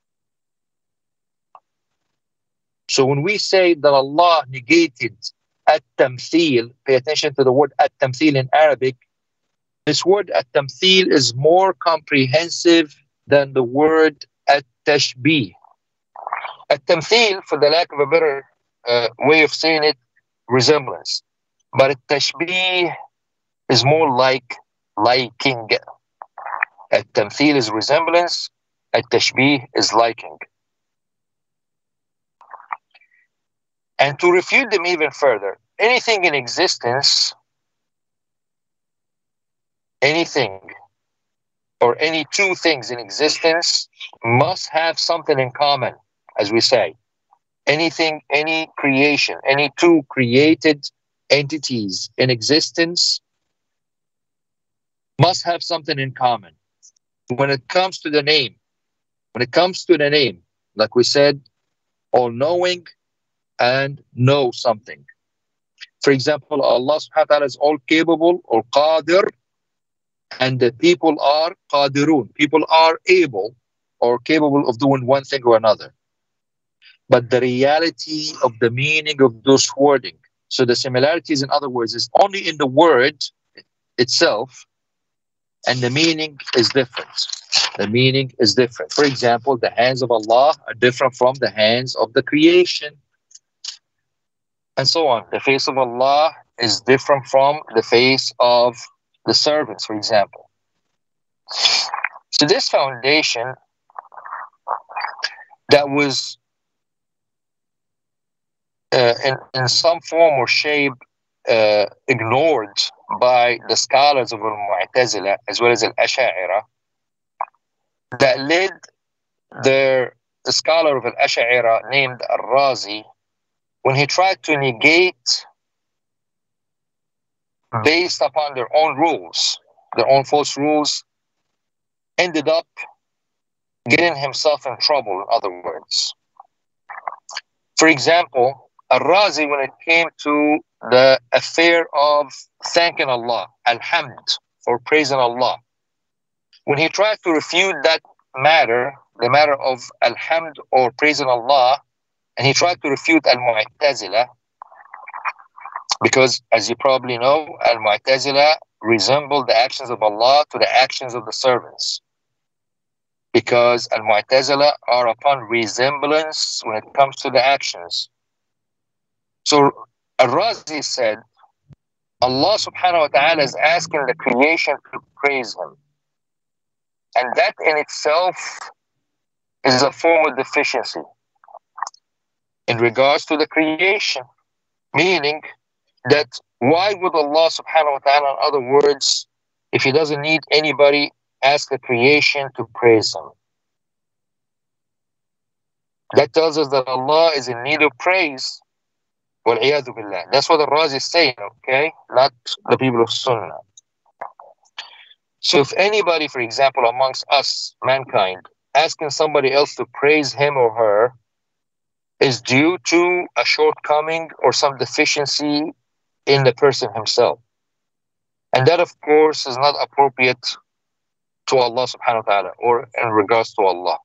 So when we say that Allah negated at-tamthil, pay attention to the word at-tamthil in Arabic. This word at-tamthil is more comprehensive than the word at-tashbih. At-tamthil, for the lack of a better way of saying it, resemblance. But at-tashbih is more like liking. At-tamthil is resemblance, at-tashbih is liking. And to refute them even further, anything in existence, anything or any two things in existence must have something in common, as we say. Anything, any creation, any two created entities in existence must have something in common. When it comes to the name, like we said, all-knowing and know something. For example, Allah subhanahu wa ta'ala is all-capable or qadir, and the people are qadirun. People are able or capable of doing one thing or another. But the reality of the meaning of those wording, so the similarities, in other words, is only in the word itself, and the meaning is different. The meaning is different. For example, the hands of Allah are different from the hands of the creation, and so on. The face of Allah is different from the face of the servants, for example. So this foundation that was in some form or shape ignored by the scholars of Al-Mu'tazila as well as Al-Ash'ira, that led the scholar of Al-Ash'ira named Al-Razi, when he tried to negate based upon their own rules, their own false rules, ended up getting himself in trouble, in other words. For example, Al-Razi, when it came to the affair of thanking Allah, Alhamd, or praising Allah, when he tried to refute that matter, the matter of Alhamd or praising Allah, and he tried to refute Al-Mu'tazila, because as you probably know, Al-Mu'tazila resemble the actions of Allah to the actions of the servants, because Al-Mu'tazila are upon resemblance when it comes to the actions. So Al-Razi said, Allah subhanahu wa ta'ala is asking the creation to praise him. And that in itself is a form of deficiency in regards to the creation. Meaning that why would Allah subhanahu wa ta'ala, in other words, if he doesn't need anybody, ask the creation to praise him? That tells us that Allah is in need of praise. Wal-'iyadhu billah. That's what the Razi is saying, okay? Not the people of Sunnah. So if anybody, for example, amongst us, mankind, asking somebody else to praise him or her is due to a shortcoming or some deficiency in the person himself. And that, of course, is not appropriate to Allah subhanahu wa ta'ala or in regards to Allah.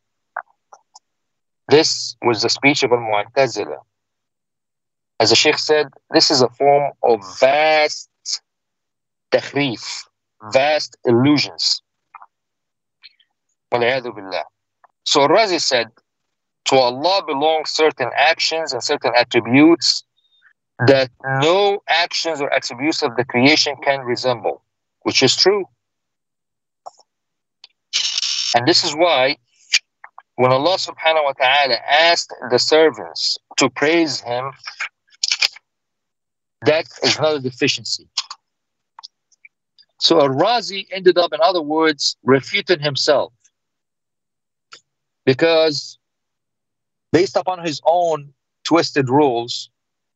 This was the speech of Al-Mu'tazila. As the Sheikh said, this is a form of vast takhrif, vast illusions. Wal-'iyadhu billah. So Razi said, to Allah belong certain actions and certain attributes that no actions or attributes of the creation can resemble, which is true. And this is why when Allah subhanahu wa ta'ala asked the servants to praise him, that is not a deficiency. So Al-Razi ended up, in other words, refuting himself, because based upon his own twisted rules,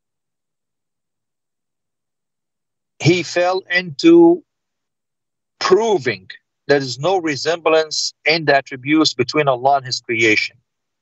he fell into proving there is no resemblance in the attributes between Allah and his creation.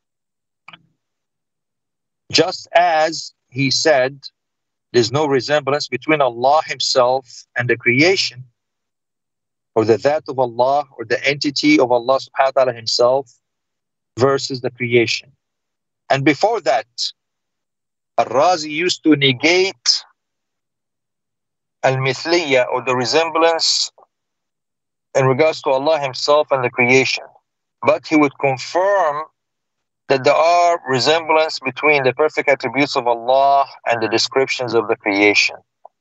Just as he said, there's no resemblance between Allah himself and the creation, or the that of Allah, or the entity of Allah subhanahu wa ta'ala himself versus the creation. And before that, Al-Razi used to negate al-mithliyya, or the resemblance in regards to Allah himself and the creation. But he would confirm that there are resemblance between the perfect attributes of Allah and the descriptions of the creation.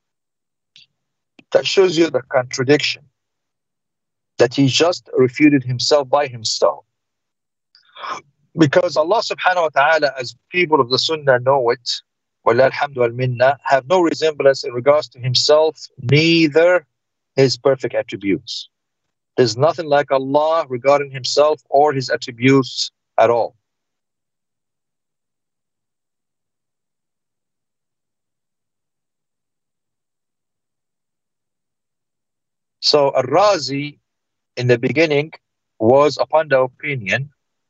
That shows you the contradiction, that he just refuted himself by himself. Because Allah subhanahu wa ta'ala, as people of the Sunnah know it, wallah alhamdu wal minna, have no resemblance in regards to himself, neither his perfect attributes. There's nothing like Allah regarding himself or his attributes at all. So Al-Razi in the beginning was upon the opinion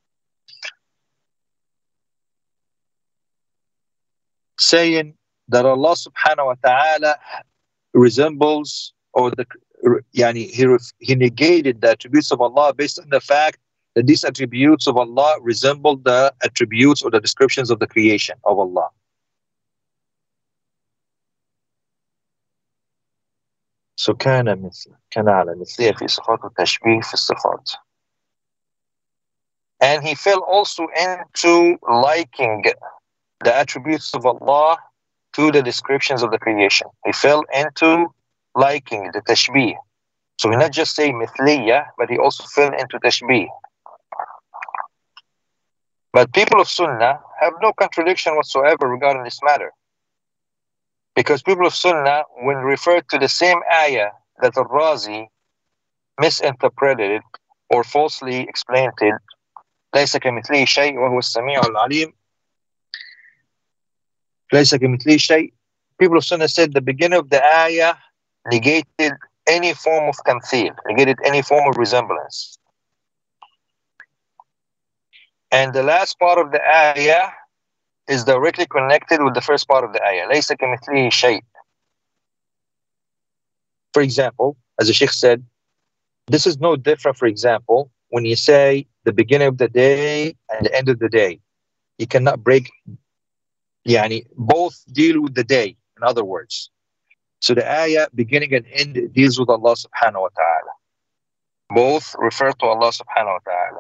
saying that Allah subhanahu wa ta'ala resembles, or he negated the attributes of Allah based on the fact that these attributes of Allah resemble the attributes or the descriptions of the creation of Allah. So كان على مثلية في صفات وتشبيه في الصفات. And he fell also into liking the attributes of Allah to the descriptions of the creation. He fell into liking the tashbih. So he not just say mithliyah, but he also fell into tashbih. But people of Sunnah have no contradiction whatsoever regarding this matter. Because people of Sunnah, when referred to the same ayah that Al-Razi misinterpreted it or falsely explained it, ليس كمثله شيء وهو السميع العليم. ليس كمثله شيء. People of Sunnah said the beginning of the ayah negated any form of tamthil, negated any form of resemblance. And the last part of the ayah is directly connected with the first part of the ayah. ليس كمثله شيء. For example, as the Sheikh said, this is no different, for example, when you say the beginning of the day and the end of the day. You cannot break, both deal with the day, in other words. So the ayah, beginning and end, deals with Allah subhanahu wa ta'ala. Both refer to Allah subhanahu wa ta'ala.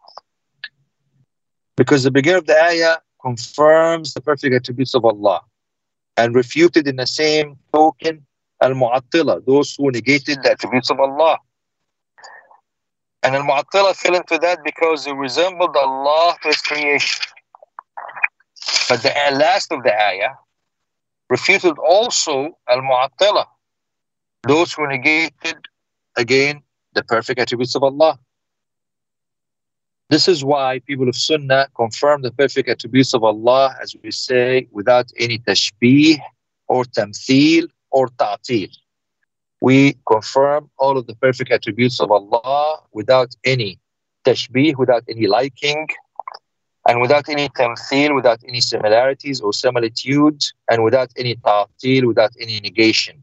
Because the beginning of the ayah confirms the perfect attributes of Allah and refuted in the same token al-mu'attila, those who negated the attributes of Allah. And al-mu'attila fell into that because they resembled Allah to His creation. But the last of the ayah refuted also al-mu'attila, those who negated, again, the perfect attributes of Allah. This is why people of Sunnah confirm the perfect attributes of Allah, as we say, without any tashbih or tamthil or ta'til. We confirm all of the perfect attributes of Allah without any tashbih, without any liking, and without any tamthil, without any similarities or similitude, and without any ta'til, without any negation.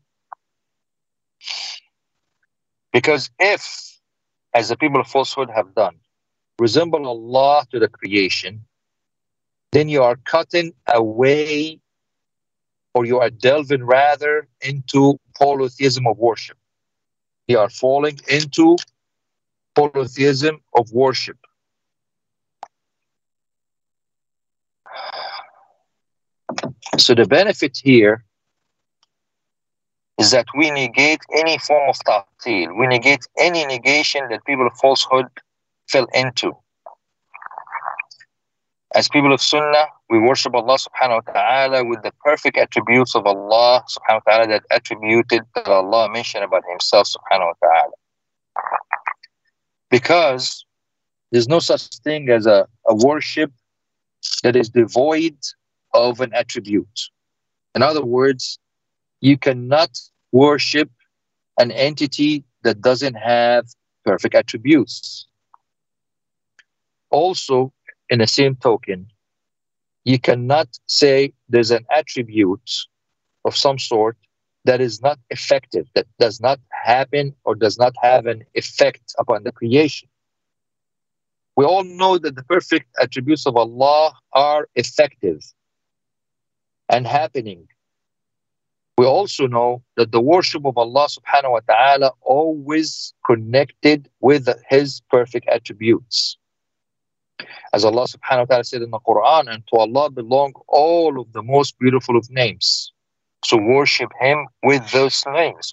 Because if, as the people of falsehood have done, resemble Allah to the creation, then you are cutting away, or you are delving rather into polytheism of worship. You are falling into polytheism of worship. So the benefit here is that we negate any form of ta'til. We negate any negation that people of falsehood fell into. As people of Sunnah, we worship Allah subhanahu wa ta'ala with the perfect attributes of Allah subhanahu wa ta'ala, that Allah mentioned about Himself subhanahu wa ta'ala. Because there's no such thing as a worship that is devoid of an attribute. In other words, you cannot worship an entity that doesn't have perfect attributes. Also, in the same token, you cannot say there's an attribute of some sort that is not effective, that does not happen or does not have an effect upon the creation. We all know that the perfect attributes of Allah are effective and happening. We also know that the worship of Allah subhanahu wa ta'ala always connected with His perfect attributes. As Allah subhanahu wa ta'ala said in the Quran, and to Allah belong all of the most beautiful of names. So worship Him with those names,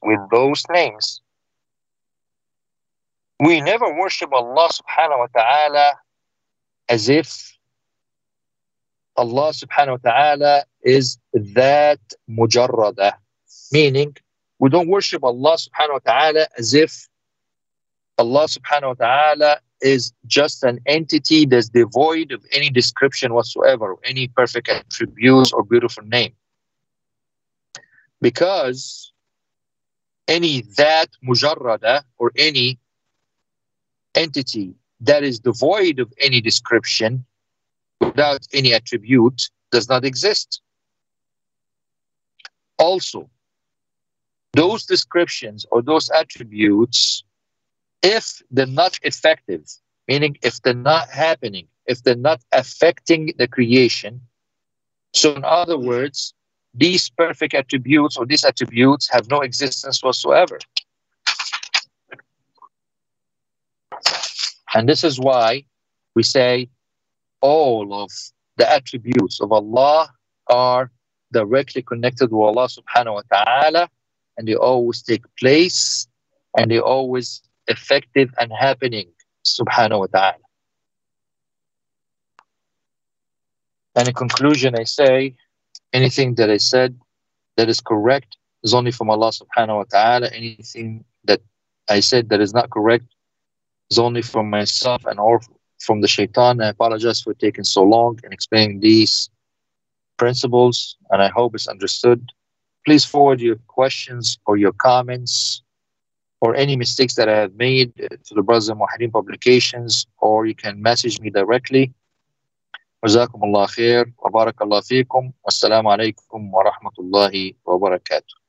We never worship Allah subhanahu wa ta'ala as if Allah subhanahu wa ta'ala is that mujarrada, meaning we don't worship Allah subhanahu wa ta'ala as if Allah subhanahu wa ta'ala is just an entity that's devoid of any description whatsoever, or any perfect attributes or beautiful name. Because any that mujarrada, or any entity that is devoid of any description, without any attribute, does not exist. Also, those descriptions or those attributes, if they're not effective, meaning if they're not happening, if they're not affecting the creation, so in other words, these perfect attributes or these attributes have no existence whatsoever. And this is why we say all of the attributes of Allah are directly connected with Allah subhanahu wa ta'ala, and they always take place, and they always effective and happening subhanahu wa ta'ala. And in conclusion, I say, anything that I said that is correct is only from Allah subhanahu wa ta'ala. Anything that I said that is not correct is only from myself and or from the shaitan. I apologize for taking so long in explaining these principles, and I hope it's understood. Please forward your questions or your comments or any mistakes that I have made to the Brothers in Muwahhideen Publications, or you can message me directly. Jazakumullah khair wa barakallahu feekum. Wassalamu alaikum wa rahmatullahi wa barakatuh.